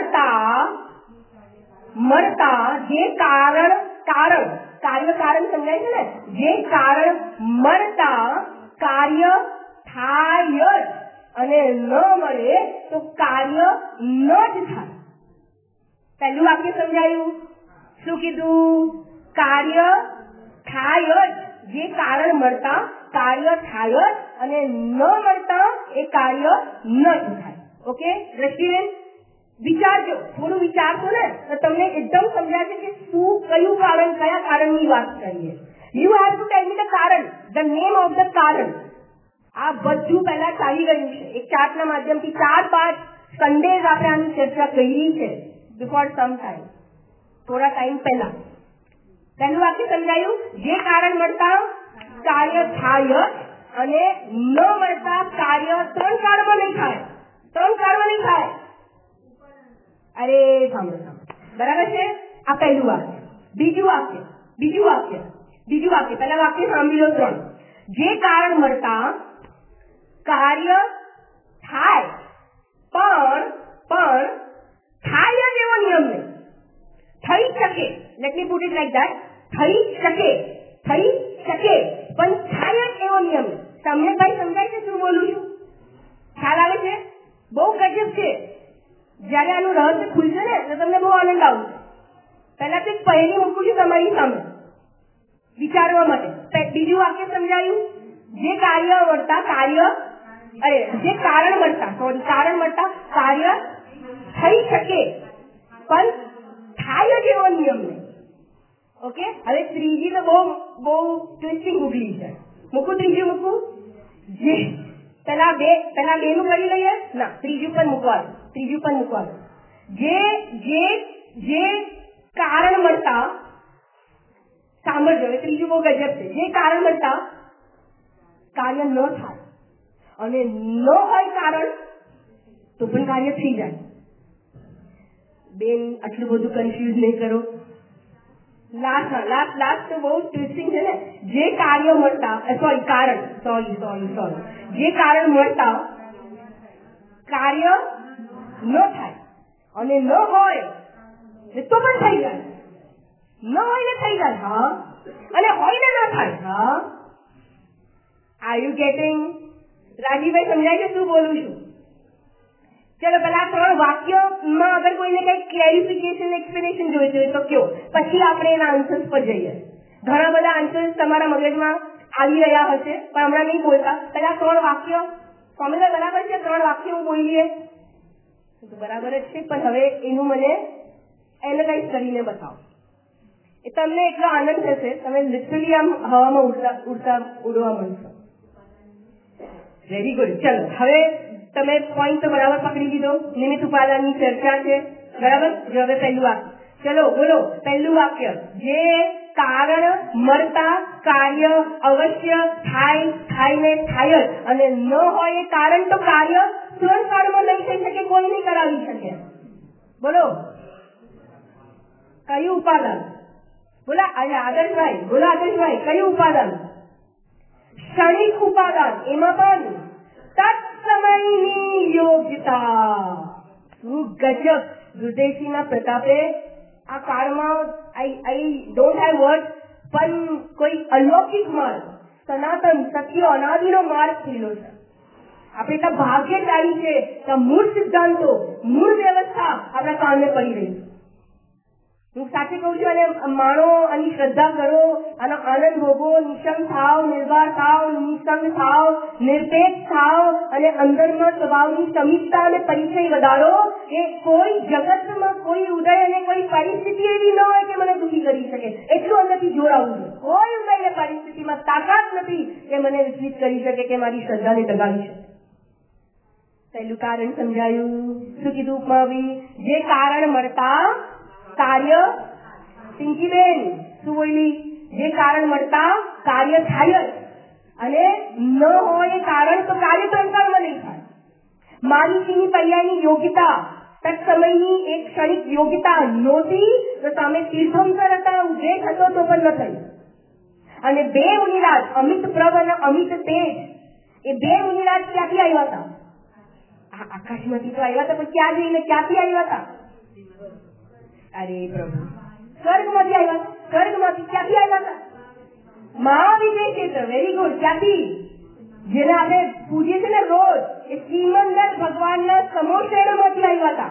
મળતા જે કારણ કાર્ય કારણ સમજાય છે ને, જે કારણ મળતા કાર્ય થાય અને ન મળે તો કાર્ય ન જ થાય. પહેલું વાક્ય સમજાયું? શું કીધું? કાર્ય થાય જ, જે કારણ મળતા કાર્ય થાય અને ન મળતા એ કાર્ય ન જ થાય. ઓકે દ્રષ્ટિબેન, વિચારજો, થોડું વિચારશો ને તો તમને એકદમ સમજાશે કે શું કયું કારણ, કયા કારણની વાત કરીએ. You have to tell me the કારણ, ધ નેમ ઓફ ધ કારણ. આ બધું પહેલા ચાલી ગયું છે એક ચાર્ટના માધ્યમથી 4-5 સન્ડેઝ આપણે આની ચર્ચા કરી છે બિફોર સમ ટાઈમ, થોડા ટાઈમ પહેલા. પહેલું વાક્ય સમજાયું? જે કારણ મળતા કાર્ય થાય અને ન મળતા કાર્ય 3 કાળમાં નહીં થાય. 3 કાળમાં નહીં થાય. અરે સાંભળો, બરાબર છે? આ પહેલું વાક્ય. બીજું વાક્ય પહેલા વાક્ય સાંભળી લો 3. જે કારણ મળતા કાર્ય થાય પણ થાય જ એવો નિયમ નહીં. થઈ શકે, let me put it like that, થઈ શકે પણ થાય જ એવો નિયમ નહીં. તમને કઈ સમજાય છે શું બોલું છું? ખ્યાલ આવે છે? બહુ ગજબ છે. જયારે આનું રહસ્ય ખુલશે ને તો તમને બહુ આનંદ આવશે. પહેલા તો એક પહેલી મૂકું છું તમારી સામે વિચારવા માટે. બીજું વાક્ય સમજાયું? જે કારણ મળતા કાર્ય કાર્ય થઈ શકે પણ થાય જ એવો નિયમ નહીં. ઓકે, હવે ત્રીજી તો બહુ ટ્વિસ્ટિંગ ઉગલી છે. ત્રીજું મૂકું? જે પેલા બે નું કરી લઈએ. ના, ત્રીજું પણ મૂકવાનું. જે કારણ મળતા, સાંભળજો, ત્રીજું બહુ ગજબ છે. જે કારણ મળતા કાર્ય ન થાય અને ન હોય કારણ તો પણ કાર્ય થઈ જાય. બેન આટલું બધું કન્ફ્યુઝ નહીં કરો. લાસ્ટ તો બહુ ટ્વિસ્ટિંગ છે ને. જે કાર્ય મળતા જે કારણ મળતા કાર્ય ન થાય અને ન હોય તો પણ થઈ જાય. ન હોય ને થઈ જાય, હા, અને હોય ને ન થાય, હા. R you gating? રાજીભાઈ સમજાય છે શું બોલું છું? ચલો પેલા 3 વાક્યોમાં અગર કોઈને કઈ ક્લેરિફિકેશન, એક્સપ્લેનેશન જોઈતું હોય તો કયો, પછી આપણે એના આન્સર્સ પર જઈએ. ઘણા બધા આન્સર્સ તમારા મગજમાં આવી રહ્યા હશે પણ હમણાં નહીં બોલતા. પેલા 3 વાક્યો ફોર્મ્યુલા બરાબર છે? 3 વાક્યો હું બોલીએ તો બરાબર જ છે, પણ હવે એનું મને એનાલાઇઝ કરીને બતાવો. એ તમને એટલો આનંદ થશે, તમે લિટરલી આમ હવામાં ઉડવા માંડશો. Very good. ચલો હવે તમે પોઈન્ટ તો બરાબર પકડી લીધો. નિમિત્ત ઉપાદાનની ચર્ચા છે, બરાબર? હવે પહેલું વાક્ય, ચલો બોલો. પહેલું વાક્ય, જે કારણ મળતા કાર્ય અવશ્ય થાય ને થાય જ અને ન હોય એ કારણ તો કાર્ય 3 કાળમાં નહીં થઈ શકે, કોઈ નહીં કરાવી શકે. બોલો કયું ઉપાદાન? બોલા આદર્શભાઈ, કયું ઉપાદાન? ક્ષણિક ઉપાદાન. એમાં પણ તત્સમયની યોગ્યતા. શું ગજબ! રુદ્રસિંહના પ્રતાપે આ કાળમાં આઈ ડોન્ટ હેવ વર્ડ, પણ કોઈ અલૌકિક માર્ગ, સનાતન સત્ય અનાદિનો માર્ગ ખુલ્લો છે. આપણે એટલા ભાગ્યશાળી છે કે મૂળ સિદ્ધાંતો, મૂળ વ્યવસ્થા આપણા કારણે પડી રહી છે. હું સાચે કહું છું, અને માણો, આની શ્રદ્ધા કરો, આનો આનંદ ભોગવો, નિશંક થાવ, નિર્ભર થાવ, નિસંગ થાવ, નિરપેક્ષ થાવ, અને અંદરમાં સ્વભાવની સમીક્ષા અને પરિચય વધારો કે કોઈ જગતમાં કોઈ ઉદય અને કોઈ પરિસ્થિતિ એવી ન હોય કે મને દુઃખી કરી શકે. એટલું અંદરથી જોર આવવું જોઈએ. કોઈ ઉદય અને પરિસ્થિતિમાં તાકાત નથી કે મને વિચલિત કરી શકે, કે મારી શ્રદ્ધાને દગાવી શકે. પહેલું કારણ સમજાયું. શું કીધું ઉપમાવી? જે કારણ મળતા કાર્ય, પિંકીબેન શું બોલી? જે કારણ મળતા કાર્ય થાય, અને ન હોય એ કારણ તો કાર્ય તો અંતરમાં નહીં થાય. માલિકીની પર્યાયની યોગ્યતા, તત્સમયની એક ક્ષણિક યોગ્યતા નહોતી તો સામે તીર્થંકર હતા, ઉદ્રેક હતો તો પણ ન થયું. અને બે મુનિરાજ, અમિત પ્રભ અને અમિત તેજ, એ બે મુનિરાજ ક્યાંથી આવ્યા હતા? આકાશમાંથી તો આવ્યા હતા, પણ ક્યાં જઈને ક્યાંથી આવ્યા હતા? અરે પ્રભુ, સ્વર્ગમાંથી આવ્યા હતા. સ્વર્ગમાંથી ક્યાંથી આવ્યા હતા? મહાવિજય ક્ષેત્ર. Very good. ક્યાંથી? જેને આપણે પૂજીએ છીએ ને રોજ, એ શ્રીમંદર ભગવાનના સમોશયમાંથી આવ્યા હતા.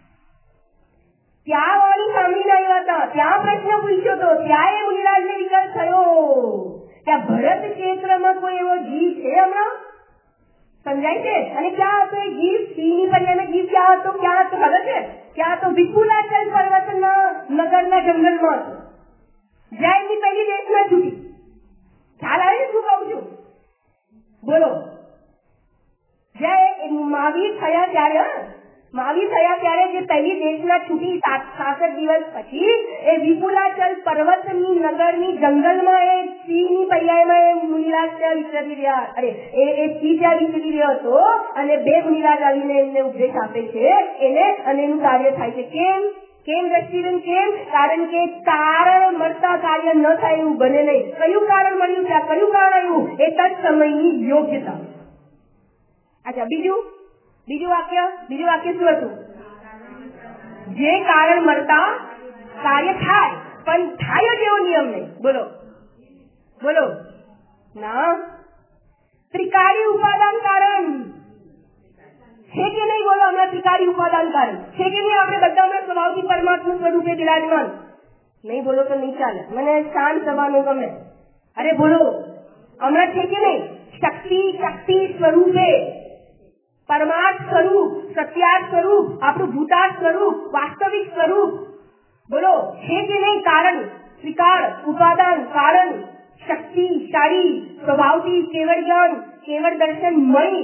ત્યાં વાણી સાંભળીને આવ્યા હતા, ત્યાં પ્રશ્ન પૂછ્યો હતો, ત્યાં એ મુનિરાજને વિચાર થયો કે આ ભરત ક્ષેત્રમાં કોઈ એવો જીવ છે હમણાં? સમજાય છે? અને ક્યાં હતો એ જીવ? સિંહની પર્યાયનો જીવ ક્યાં હતો? ક્યાં હતો? ખબર છે? ક્યાં તો વિપુલાચલ પર્વતના નગરના જંગલમાં હતો. જૈનની પહેલી દેશમાં છૂટી. ખ્યાલ આવે શું કહું છું? બોલો. જય મહાવીર થયા ત્યારે, મહાવીર થયા ત્યારે જે પહેલી દેશના છૂટી 67 દિવસ પછી એ વિપુલાચલ પર્વતની નગરની જંગલમાં એ સિંહની પર્યાયમાં એ મુનિરાજ ત્યાં વિચરી રહ્યા, અરે એ સિંહ ત્યાં વિચરી રહ્યો હતો, અને બે મુનિરાજ આવીને એમને ઉપદેશ આપે છે એને, અને એનું કાર્ય થાય છે. કેમ? કેમ દ્રષ્ટિબેન? કેમ? કારણ કે કારણ મળતા કાર્ય ન થાય એવું બને નહીં. કયું કારણ મળ્યું? ત્યાં કયું કારણ આવ્યું? એ તત્સમયની યોગ્યતા. અચ્છા, બીજું વાક્ય શું હતું? જે કારણ મળતા કાર્ય થાય, પણ થાય જ એવો નિયમ નહીં. બોલો ના. ત્રિકારી ઉપાદાન કારણ છે કે નહીં? બોલો. હમણાં ત્રિકારી ઉપાદાન કારણ છે કે નહીં? આપણે બધાના સ્વભાવથી પરમાત્મા સ્વરૂપે બિરાજમાન. નહીં બોલો તો નહીં ચાલે. મને શાંત થવાનું ગમે. અરે બોલો. હમણાં છે કે નહીં? શક્તિ સ્વરૂપે, પરમાર્થ સ્વરૂપ, સત્યાર્થ સ્વરૂપ, આપણું ભૂતાર્થ સ્વરૂપ, વાસ્તવિક સ્વરૂપ. બોલો, છે કે નહીં? કારણ, ત્રિકાર, ઉપાદાન, કારણ, શક્તિ, શારી, સ્વભાવથી, કેવળ જ્ઞાન, કેવળ દર્શન મય,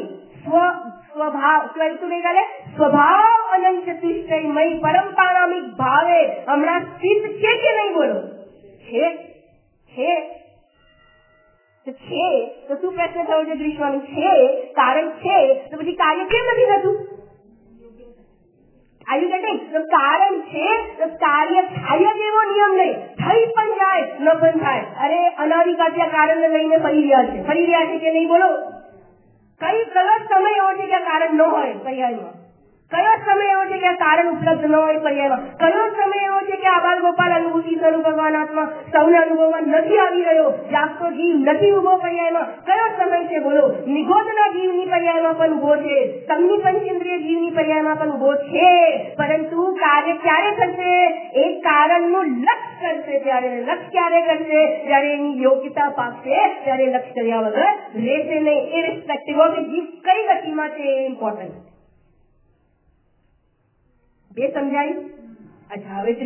સ્વભાવ અનંત તિષ્ઠમય પરંપરામિક ભાવે હમણાં સ્થિત છે કે નહીં? બોલો. છે તો શું પ્રશ્ન થયો છે ગ્રીષ્મનું? છે, કારણ છે, તો પછી કાર્ય કેમ નથી થતું? આયુ getting? તો કારણ છે તો કાર્ય થાય જ એવો નિયમ નહીં. થઈ પણ જાય, ન પણ થાય. અરે અનાદિકાળથી આ કારણને લઈને ફરી રહ્યા છે કે નહીં? બોલો. કયો સમય એવો છે કે આ કારણ ન હોય પર્યાયમાં? કયો સમય એવો છે કે આ કારણ ઉપલબ્ધ ન હોય પર્યાયમાં? કયો સમય એવો છે કે આબાલ ગોપાલ અનુભૂતિ સ્વરૂપ ભગવાન આત્મા સૌને અનુભવમાં નથી આવી રહ્યો? જાગતો જીવ નથી ઉભો પર્યાયમાં? કયો સમય છે? બોલો. નિગોદના જીવની પર્યાયમાં પણ ઉભો છે, સમની પંચેન્દ્રિય જીવની પર્યાયમાં પણ ઉભો છે, પરંતુ કાર્ય ક્યારે કરશે? એ કારણનું લક્ષ્ય કરશે ત્યારે. લક્ષ્ય ક્યારે કરશે? જ્યારે એની યોગ્યતા પામશે, ત્યારે લક્ષ્ય કર્યા વગર રહેશે નહીં. એ રિસ્પેક્ટિવ ઓફ જીવ કઈ ગતિમાં છે એ ઇમ્પોર્ટન્ટ. બે સમજાયું? અચ્છા, હવે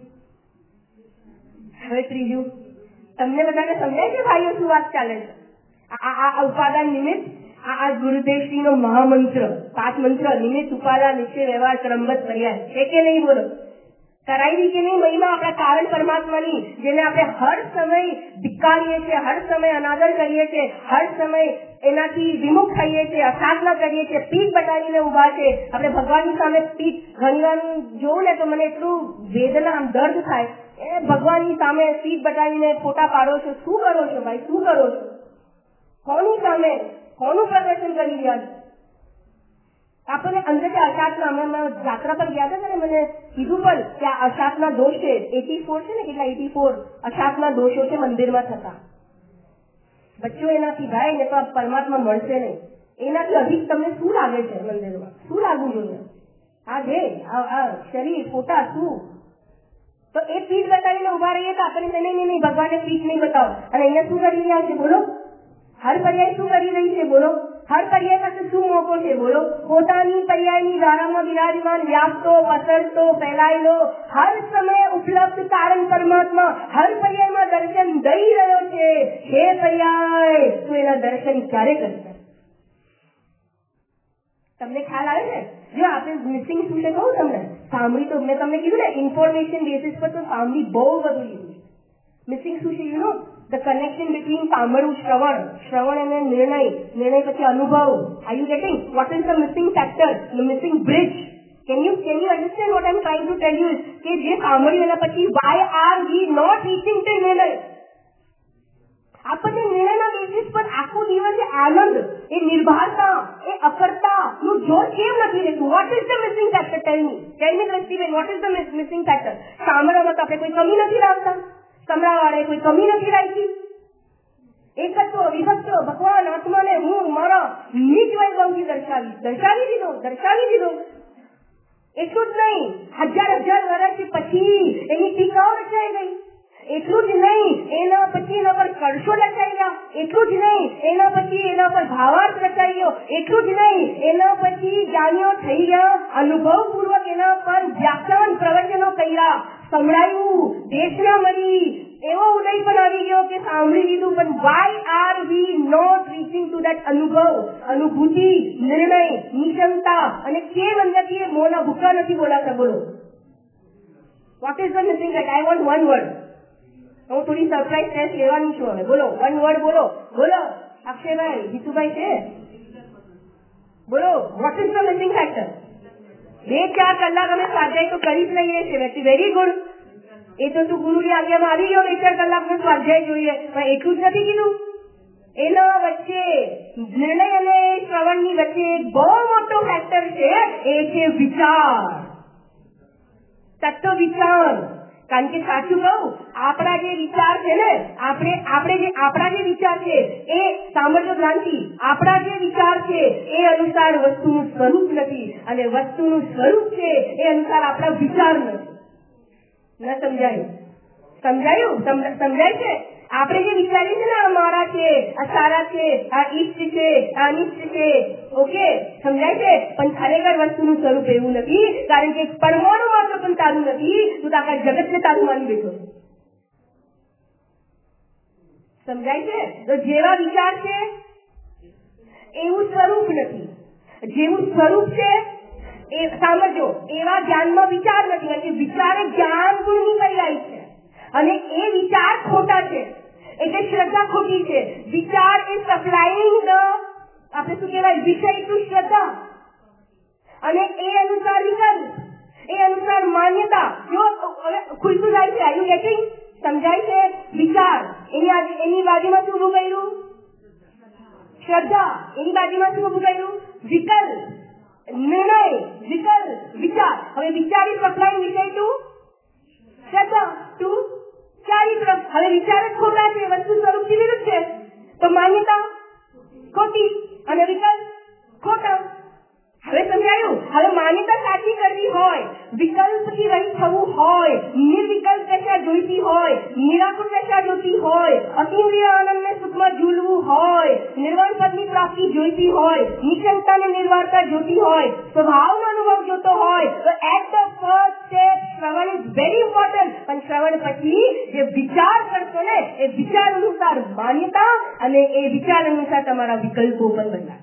ત્રીજું તમને બધાને સમજાય છે ભાઈઓ શું વાત ચાલે છે? આ ઉપાદાન નિમિત્ત, આ ગુરુદેવશ્રીનો મહામંત્ર, 5 મંત્ર, નિમિત્ત, ઉપાદાન, નિશ્ચય, વ્યવહાર, ક્રમબદ્ધ પર્યાય છે કે નહીં? બોલો. કરાવી કે નહીં મહિમા આપણા કારણ પરમાત્માની, જેને આપણે હર સમય ધિક્કારીએ છીએ, હર સમય અનાદર કરીએ છીએ, હર સમય એનાથી વિમુખ થઈએ છીએ, અસાધના કરીએ છીએ, પીઠ બતાવીને ઉભા છે. આપણે ભગવાનની સામે પીઠ ઘણીવાર જોઉં ને તો મને એટલું વેદના, દર્દ થાય. એ ભગવાનની સામે પીઠ બતાવીને ફોટા પાડો છો. શું કરો છો ભાઈ? શું કરો છો? કોની સામે, કોનું પ્રદર્શન કરી રહ્યા છો? આપણને અંદરથી અશાંતના, અમે યાત્રા પર ગયા હતા ને, મને કીધું પણ કે આ અશાંતના દોષ છે. 84 છે ને, કેટલા 84 અશાંતના દોષો છે મંદિરમાં થતા. બચ્ચો એનાથી ભાઈ ને તો પરમાત્મા મળશે નહીં. એનાથી અધિક તમને શું લાગે છે મંદિરમાં? શું લાગવું જોઈએ? આ જે આ શરીર, ફોટા, શું તો એ પીઠ બતાવીને ઉભા રહીએ તો આપણે નહીં ભગવાને પીઠ નહીં બતાવો. અને અહીંયા શું કરી રહ્યા છે બોલો? હર પર્યાય શું કરી રહી છે બોલો? હર પર્યાય પાસે શું મોકો છે બોલો? પોતાની પર્યાયની ધારામાં વિરાજમાન, વ્યાપતો, પસરતો, ફેલાયેલો, હર સમય ઉપલબ્ધ કારણ પરમાત્મા હર પર્યાયમાં દર્શન દઈ રહ્યો છે. હે પર્યાય, તું એના દર્શન ક્યારે કરશે? તમને ખ્યાલ આવે છે? જો આપણે મિસિંગ શું છે કહું તમને, સાંભળી તો મેં તમને કીધું ને, ઇન્ફોર્મેશન બેસિસ પર તો સાંભળી બહુ બધું લીધું છે. મિસિંગ શું છે? You know the connection between સાંભળવું, શ્રવણ અને નિર્ણય પછી અનુભવ. Are you getting? What is the missing factor, the missing bridge? Can you understand what I am trying to tell you? કે જે સાંભળ્યું એના પછી why are we not reaching to નિર્ણય? આપણને નિર્ણયના બેસિસ પર આખો દિવસ આનંદ, એ નિર્ભરતા, એ અકર્તા નું જોર કેમ નથી રહેતું? What is the missing factor? Tell me દ્રષ્ટિબેન, what is the missing factor? સાંભળવામાં તો આપણે કોઈ કમી નથી રાખતા, સંભળાવાળે કોઈ કમી નથી રાખી. એકત્વ, વિભક્ત, ભગવાન આત્માને હું મારા નિજ વૈભવથી દર્શાવી દીધો. એટલું જ નહીં, હજાર વર્ષ પછી એની ટીકાઓ રચાઈ ગઈ. એટલું જ નહીં, એના પછી એના પર કળશો લખાઈ ગયા. એટલું જ નહીં, એના પછી એના પર ભાવાર્થ રચાઈ ગયો. એટલું જ નહીં, એના પછી જ્ઞાનીઓ થઈ ગયા, અનુભવપૂર્વક એના પર વ્યાખ્યાન પ્રવચનો કર્યા, સંભળાયું, દેશના મળી, એવો ઉદય પણ આવી ગયો કે સાંભળી લીધું. પણ why are we not reaching to that અનુભવ, અનુભૂતિ, નિર્ણય, નિશંકતા, અને કેમ અંદરથી એ મોના ભૂખા નથી બોલાતા? બોલો, what is the missing factor? I want one word. હું થોડી સરપ્રાઈઝ ટેસ્ટ લેવાની છું હવે. બોલો, વન વર્ડ બોલો. અક્ષયભાઈ, જીતુભાઈ છે, બોલો, what is the missing factor? 2-4 કલાક અમે સ્વાધ્યાય તો કરી જ લઈએ છીએ. Very good. એ તો તું ગુરુની આજ્ઞામાં આવી ગયો, 2-4 કલાકનો સ્વાધ્યાય જોઈએ, પણ એટલું જ નથી કીધું. એના વચ્ચે નિર્ણય અને શ્રવણની વચ્ચે એક બહુ મોટો ફેક્ટર છે, એ છે વિચાર, તત્વ વિચાર. કારણ કે સાચું કહું, આપણા જે વિચાર છે ને, આપણા જે વિચાર છે એ સાંભળજો ધ્યાનથી, આપણા જે વિચાર છે એ અનુસાર વસ્તુનું સ્વરૂપ નથી, અને વસ્તુનું સ્વરૂપ છે એ અનુસાર આપણા વિચાર નથી. ન સમજાયું? સમજાય છે? આપણે જે વિચારીએ છીએ ને, આ મારા છે, આ સારા છે, આ ઈષ્ટ છે, આ અનિષ્ટ છે, ઓકે, સમજાય છે? પણ ખરેખર વસ્તુનું સ્વરૂપ એવું નથી, કારણ કે પરમાણુ માત્ર પણ તારું નથી, તું તો આખા જગતને તારું માની બેઠો. સમજાય છે? તો જેવા વિચાર છે એવું સ્વરૂપ નથી. જેવું સ્વરૂપ છે એ સાંભળજો, એવા જ્ઞાનમાં વિચાર નથી, કારણ કે વિચાર એ જ્ઞાન ગુણની પર્યાય છે, અને એ વિચાર ખોટા છે, એટલે શ્રદ્ધા ખોટી છે. વિચાર એ સપ્લાયિંગ ધ, આપણે શું કહેવાય, વિષય ટુ શ્રદ્ધા, અને એ અનુસાર વિકલ્પ, એ અનુસાર માન્યતા. જો હવે ખુલતું જાય છે, આર યુ ગેટિંગ? સમજાય છે? વિચાર, એની બાજુમાં શું ઉભું કર્યું? શ્રદ્ધા. એની બાજુમાં શું ઉભું કર્યું? વિકલ્પ. નિર્ણય, વિકલ્પ, વિચાર. હવે વિચાર ઇઝ સપ્લાયિંગ વિષય ટુ શ્રદ્ધા, ટુ ચારિત્ર. હવે વિચાર જ ખોટા છે, વસ્તુ સ્વરૂપથી વિરુદ્ધ છે, તો માન્યતા ખોટી અને વિકલ્પ ખોટા. હવે સમજાયું? હવે માન્યતા સાચી કરવી હોય, વિકલ્પથી રહિત થવું હોય, નિર્વિકલ્પ દશા જોઈતી હોય, નિરાકુળ દશા જોઈતી હોય, અતિન્દ્રિય આનંદને સુખમાં ઝૂલવું હોય, નિર્વાણ પદની પ્રાપ્તિ જોઈતી હોય, નિશંકતાને નિર્વાણતા જોઈતી હોય, સ્વભાવનો અનુભવ જોતો હોય, તો at the first step shravan is very important. પણ શ્રવણ પછી જે વિચાર કરશો ને, એ વિચાર અનુસાર માન્યતા, અને એ વિચાર અનુસાર તમારા વિકલ્પો પણ બદલાશે.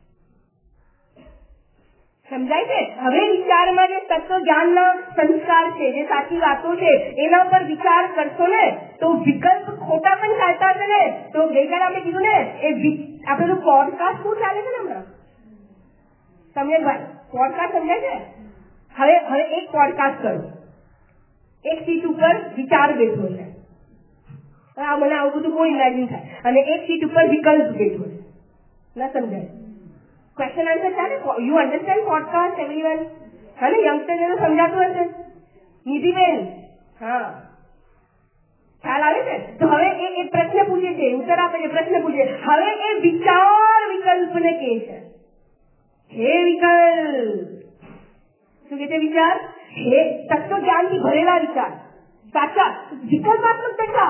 સમજાય છે? હવે વિચારમાં જે તત્વ જ્ઞાનના સંસ્કાર છે, જે સાચી વાતો છે, એના પર વિચાર કરશો ને, તો વિકલ્પ ખોટા પણ ચાલતા છે ને. તો ગઈકાલે આપણે કીધું ને, આપણે પોડકાસ્ટ શું ચાલે છે ને હમણાં, સમજે ભાઈ? પોડકાસ્ટ સમજાય છે? હવે એક પોડકાસ્ટ કરો, એક સીટ ઉપર વિચાર બેઠો છે, મને આવું બધું બહુ ઇમેજિન થાય, અને એક સીટ ઉપર વિકલ્પ બેઠો છે, ના સમજાય? ક્વેશ્ચન આન્સર ચાલે? You understand podcast everyone? હા ને, યંગસ્ટર ને સમજાતું હશે. નિધિબેન, હા, ખ્યાલ આવે છે? તો હવે એ પ્રશ્ન પૂછે છે, ઉત્તર આપે છે, પ્રશ્ન પૂછે. હવે એ વિચાર વિકલ્પને કહે છે, હે વિકલ્પ. શું કે છે વિચાર? હે તત્વ જ્ઞાનથી ભરેલા વિચાર, સાચા વિકલ્પાત્મક દશા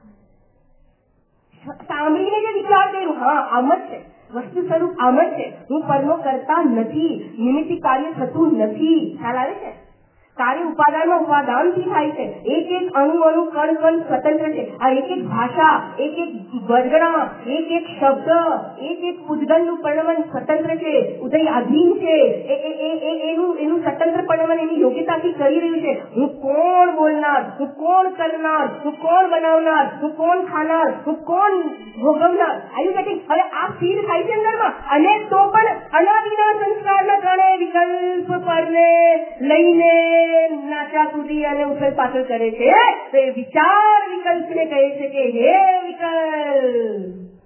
સાંભળીને જે વિચાર કર્યું, હા આમ જ છે, વસ્તુ સ્વરૂપ આમ જ છે, હું પરનો કરતા નથી, નિમિત્તિક કાર્ય થતું નથી. ખ્યાલ આવે છે? કાર્ય ઉપાદાનમાં ઉપાદાનથી થાય છે. એક એક અણુ અણુ કણ કણ સ્વતંત્ર છે. આ એક એક ભાષા, એક એક વર્ગણા, એક એક શબ્દ, એક એક પૂજગલનું પરિણમન સ્વતંત્ર છે, ઉદય આધીન છે. એનું સ્વતંત્ર પરિણમન એની યોગ્યતાથી કરી રહ્યું છે. હું કોણ બોલનાર, હું કોણ કરનાર, હું કોણ બનાવનાર, હું કોણ ખાનાર, હું કોણ ભોગવનાર. આયુ કે હવે આ સ્થિર થાય છે અંદરમાં, અને તો પણ અનાદિના સંસ્કારના ત્રણેય વિકલ્પ પરને લઈને નાચા કૂદી અને ઉછળ પાછળ કરે છે. તો એ વિચાર વિકલ્પને કહે છે કે હે વિકલ્પ,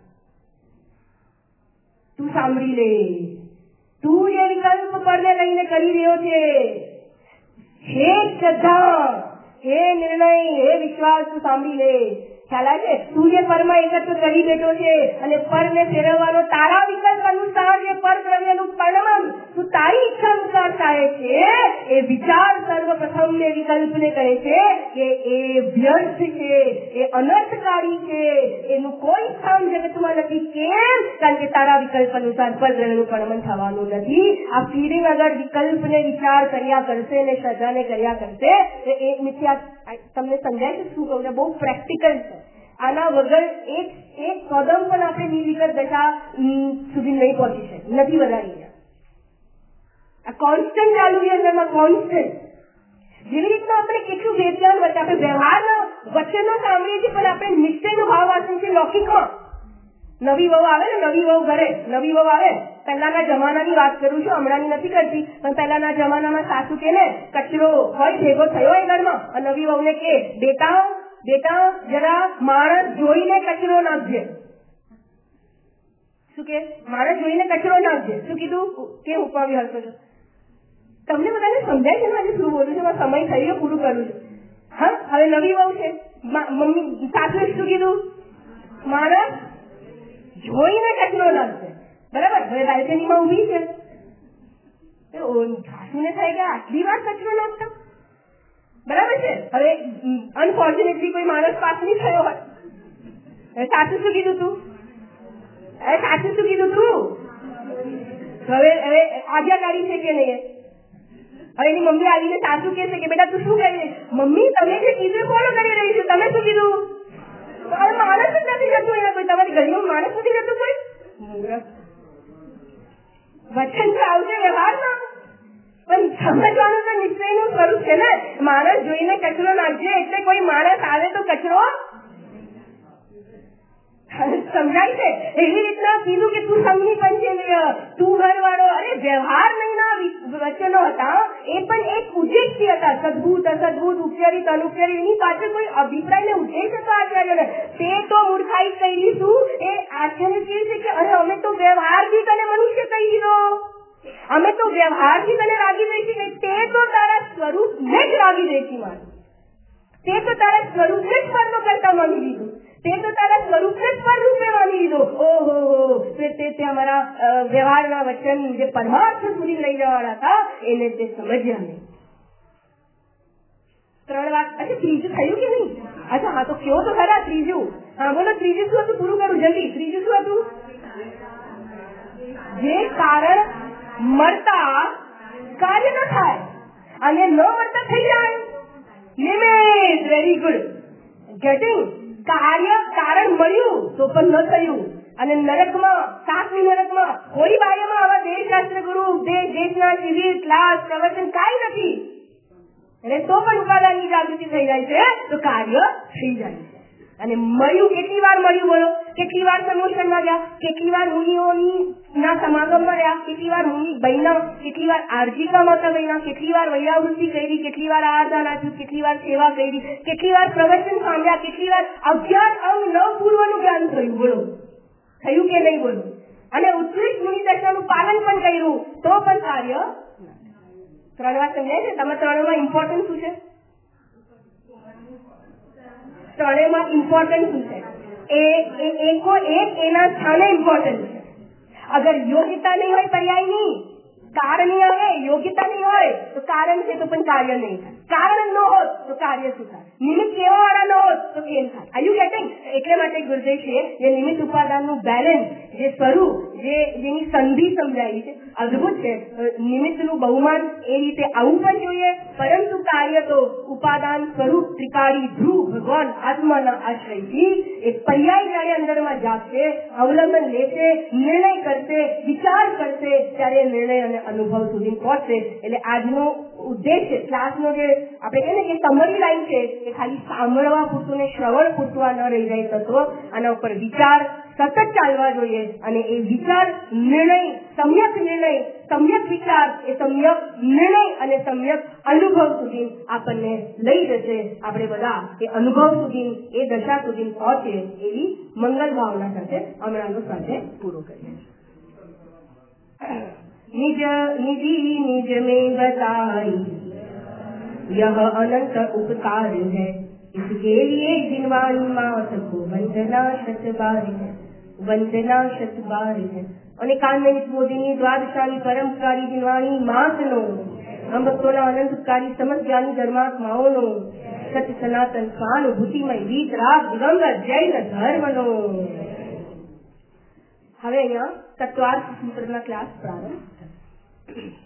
તું સાંભળી લે, તું જે વિકલ્પ પરને લઈને કરી રહ્યો છે, હે શ્રદ્ધા, હે નિર્ણય, હે વિશ્વાસ, તું સાંભળી લે. ખ્યાલ આવે છે? તું જે પરમાં એકત્ર કરી બેઠો છે અને પરને ફેરવવાનો તારા વિકલ્પ અનુસાર જે પર દ્રવ્યનું પરિણમન તું તારી ઈચ્છા અનુસાર થાય છે, એ વિચાર સર્વપ્રથમ એ વિકલ્પને કહે છે કે એ વ્યર્થ છે, એ અનર્થકારી છે, એનું કોઈ સ્થાન જગતમાં નથી. કેમ? કારણ કે તારા વિકલ્પ અનુસાર પર દ્રવ્યનું પરિણમન થવાનું નથી. આ ફીડિંગ અગર વિકલ્પને વિચાર કર્યા કરશે અને શ્રદ્ધાને કર્યા કરશે તો એ મિથ્યા. તમને સમજાય છે શું કહું? બહુ પ્રેક્ટિકલ છે. આના વગર એક કદમ પણ આપણે નિર્વિકલ્પ દશા સુધી નહીં પહોંચી શકે, નથી વધારી. આ કોન્સ્ટન્ટ ચાલુ છે અંદરમાં, કોન્સ્ટન્ટ. જેવી રીતના આપણે કેટલું વેચાણ વચ્ચે આપણે વ્યવહારના વચનો સાંભળીએ છીએ, પણ આપણે નિશ્ચયનો ભાવ વાંચીએ છીએ લૌકિકમાં. નવી વહુ આવે ને, નવી વહુ ઘરે નવી વહુ આવે, પહેલાના જમાનાની વાત કરું છું, હમણાંની નથી કરતી, પણ પહેલાના જમાનામાં સાસુ કે ને કચરો હોય ભેગો થયો એ ઘરમાં, અને નવી વહુને કે બેટા જરા માણસ જોઈને કચરો નાખજે. શું કે? માણસ જોઈને કચરો નાખજે. શું કીધું? કે ઉપાવી હલતો છો? તમને બધાને સમજાય છે ને શું બોલું છું? સમય થઈ ગયો, પૂરું કરું છું. હા, હવે નવી વહુ છે, મમ્મી સાસુએ શું કીધું? માણસ જોઈને કચરો નાખશે. બરાબર? હવે બાલ્કનીમાં ઉભી છે, સાસુને થાય કે આટલી વાર કચરો નાખતા. બરાબર છે? હવે અનફોર્ચ્યુનેટલી કોઈ માણસ પાસ નહીં થયો હોય, સાસુ શું કીધું તું? સાસુ શું કીધું તું? હવે આજ્ઞાકારી છે કે નહીં? હવે એની મમ્મી આવીને સાસુ કે છે કે બેટા તું શું કરી રહી? મમ્મી તમે જે કીધું ફોલો કરી રહી છું. તમે શું કીધું? માણસ જ નથી જતું અહીંયા કોઈ, તમારી ગલીમાં માણસ નથી જતું કોઈ. વચન તો આવશે વ્યવહારમાં, પણ સમજવાનું તો નિશ્ચયનું સ્વરૂપ છે ને. માણસ જોઈને કચરો નાખજે એટલે કોઈ માણસ આવે તો કચરો સમજાય છે. એવી રીતના કીધું કે તું સંઘની પંચેન્દ્રિય, તું ઘરવાળો. અરે વ્યવહાર નહીંના વચનો હતા, એ પણ એક ઉદ્દેશથી હતા. સદભૂત અસદભૂત, ઉપચારિત અનુપચારિત, એની પાછળ કોઈ અભિપ્રાય ને ઉદ્દેશ હતો આચાર્યને. તે તો મૂર્ખાઈ કહીશું. એ આચાર્ય કહે છે કે અરે અમે તો વ્યવહારથી તને મનુષ્ય કહી દીધો, અમે તો વ્યવહારથી તને રાગી દઈશું. તે તો તારા સ્વરૂપને જ રાગી દઈશું મારું. તે તો તારા સ્વરૂપને જ પરનો કરતા માની લીધું. તે તો તારા સ્વરૂપને જ પર રૂપે માની લીધો. ઓહો, તે અમારા વ્યવહારના વચન જે પરમાર્થ સુધી લઈ જવાના હતા એને તે સમજ્યા નહીં. 3 વાત. અચ્છા, ત્રીજું થયું કે નહીં? અચ્છા, હા તો કયો તો ખરા ત્રીજું. હા બોલો, ત્રીજું શું હતું? પૂરું કરું જલ્દી. ત્રીજું શું હતું? જે કારણ મળતા કાર્ય ન થાય અને ન મળતા થઈ જાય. લિમિટ. Very good. ગેટિંગ. કારણ મળ્યું તો પણ ન થયું. અને નરકમાં, 7મી નરકમાં કોઈ બાહ્યમાં આવા દેશશાસ્ત્ર ગુરુ, દેશના શિબિર, ક્લાસ, પ્રવચન કાંઈ નથી, અને તો પણ ઉપાદાનની જાગૃતિ થઈ જાય છે, તો કાર્ય થઈ જાય છે. અને મળ્યું કેટલી વાર મળ્યું બોલો? કેટલી વાર પ્રમોશનમાં ગયા, કેટલી વાર મુનિઓના સમાગમમાં રહ્યા, કેટલી વાર મુનિ બન્યા, કેટલી વાર આર્જિકા માતા બન્યા, કેટલી વાર વૈયાવૃત્તિ કરી, કેટલી વાર આરાધના આપ્યું, કેટલી વાર સેવા કરી, કેટલી વાર પ્રવચન સાંભળ્યા, કેટલી વાર અજ્ઞાન અંગ ન પૂર્વનું જ્ઞાન થયું. બોલો, થયું કે નહીં? બોલો. અને ઉત્કૃષ્ટ મુનિ દર્શનનું પાલન પણ કર્યું, તો પણ કાર્ય. 3 વાત સમજાય છે? તમે 3માં ઇમ્પોર્ટન્ટ શું છે? 3માં ઇમ્પોર્ટન્ટ શું છે? એકો એક એના સ્થાને ઇમ્પોર્ટન્ટ છે. અગર યોગ્યતા નહીં હોય, પર્યાય નહીં, કારણ નહીં આવે, યોગ્યતા નહીં હોય તો કારણ છે તો પણ કાર્ય નહીં થાય. કારણ ન હોત તો કાર્ય શું થાય, નિમિત્ત સેવા વાળા ન હોત તો કેમ થાય? Are you getting? એટલે માટે ગુરુદેવજીએ જે નિમિત્ત ઉપાદાનનું બેલેન્સ, જે સ્વરૂપ, જેની સંધિ સમજાવી છે, અદભુત છે. નિમિત્તનું બહુમાન એ રીતે આવું પણ જોઈએ, પરંતુ કાર્ય તો ઉપાદાન સ્વરૂપ ત્રિકાળી ધ્રુવ ભગવાન આત્માના આશ્રયથી એક પર્યાય જ્યારે અંદરમાં જાગશે, અવલંબન લેશે, નિર્ણય કરશે, વિચાર કરશે, ત્યારે નિર્ણય અને અનુભવ સુધી પહોંચશે. એટલે આજનો ઉદ્દેશ્ય ક્લાસનો જે આપણે કહીએ ને કે સમરી લાઈન છે એ ખાલી સાંભળવા પૂરતું ને શ્રવણ પૂરતું ન રહી જાય તત્વો, આના ઉપર વિચાર સતત ચાલવા જોઈએ. અને એ વિચાર નિર્ણય, સમ્યક વિચાર એ સમ્યક નિર્ણય અને સમ્યક અનુભવ સુધી આપણને લઈ જશે. આપણે બધા એ અનુભવ સુધી, એ દશા સુધી પહોંચે એવી મંગલ ભાવના સાથે હમણાંનો સાથે પૂરો કરીએ. निज निधि निज में बताई यह अनंत उपकार है, इसके लिए जिनवाणी मात को वंदना शत बार है. અને કાનમની મોદીની દ્વાદશાની પરંપરારી દિનવાણી માતનો, આમ ભક્તોના અનંતકારી સમસ્ત જ્ઞાની ધર્માત્માઓનો સત સનાતન સ્વાનુભૂતિમય ગીત રાગ દિગંબર જૈન ધર્મનો. હવે અહીંયા તત્વાર્થ સૂત્રના ક્લાસ પ્રારંભ.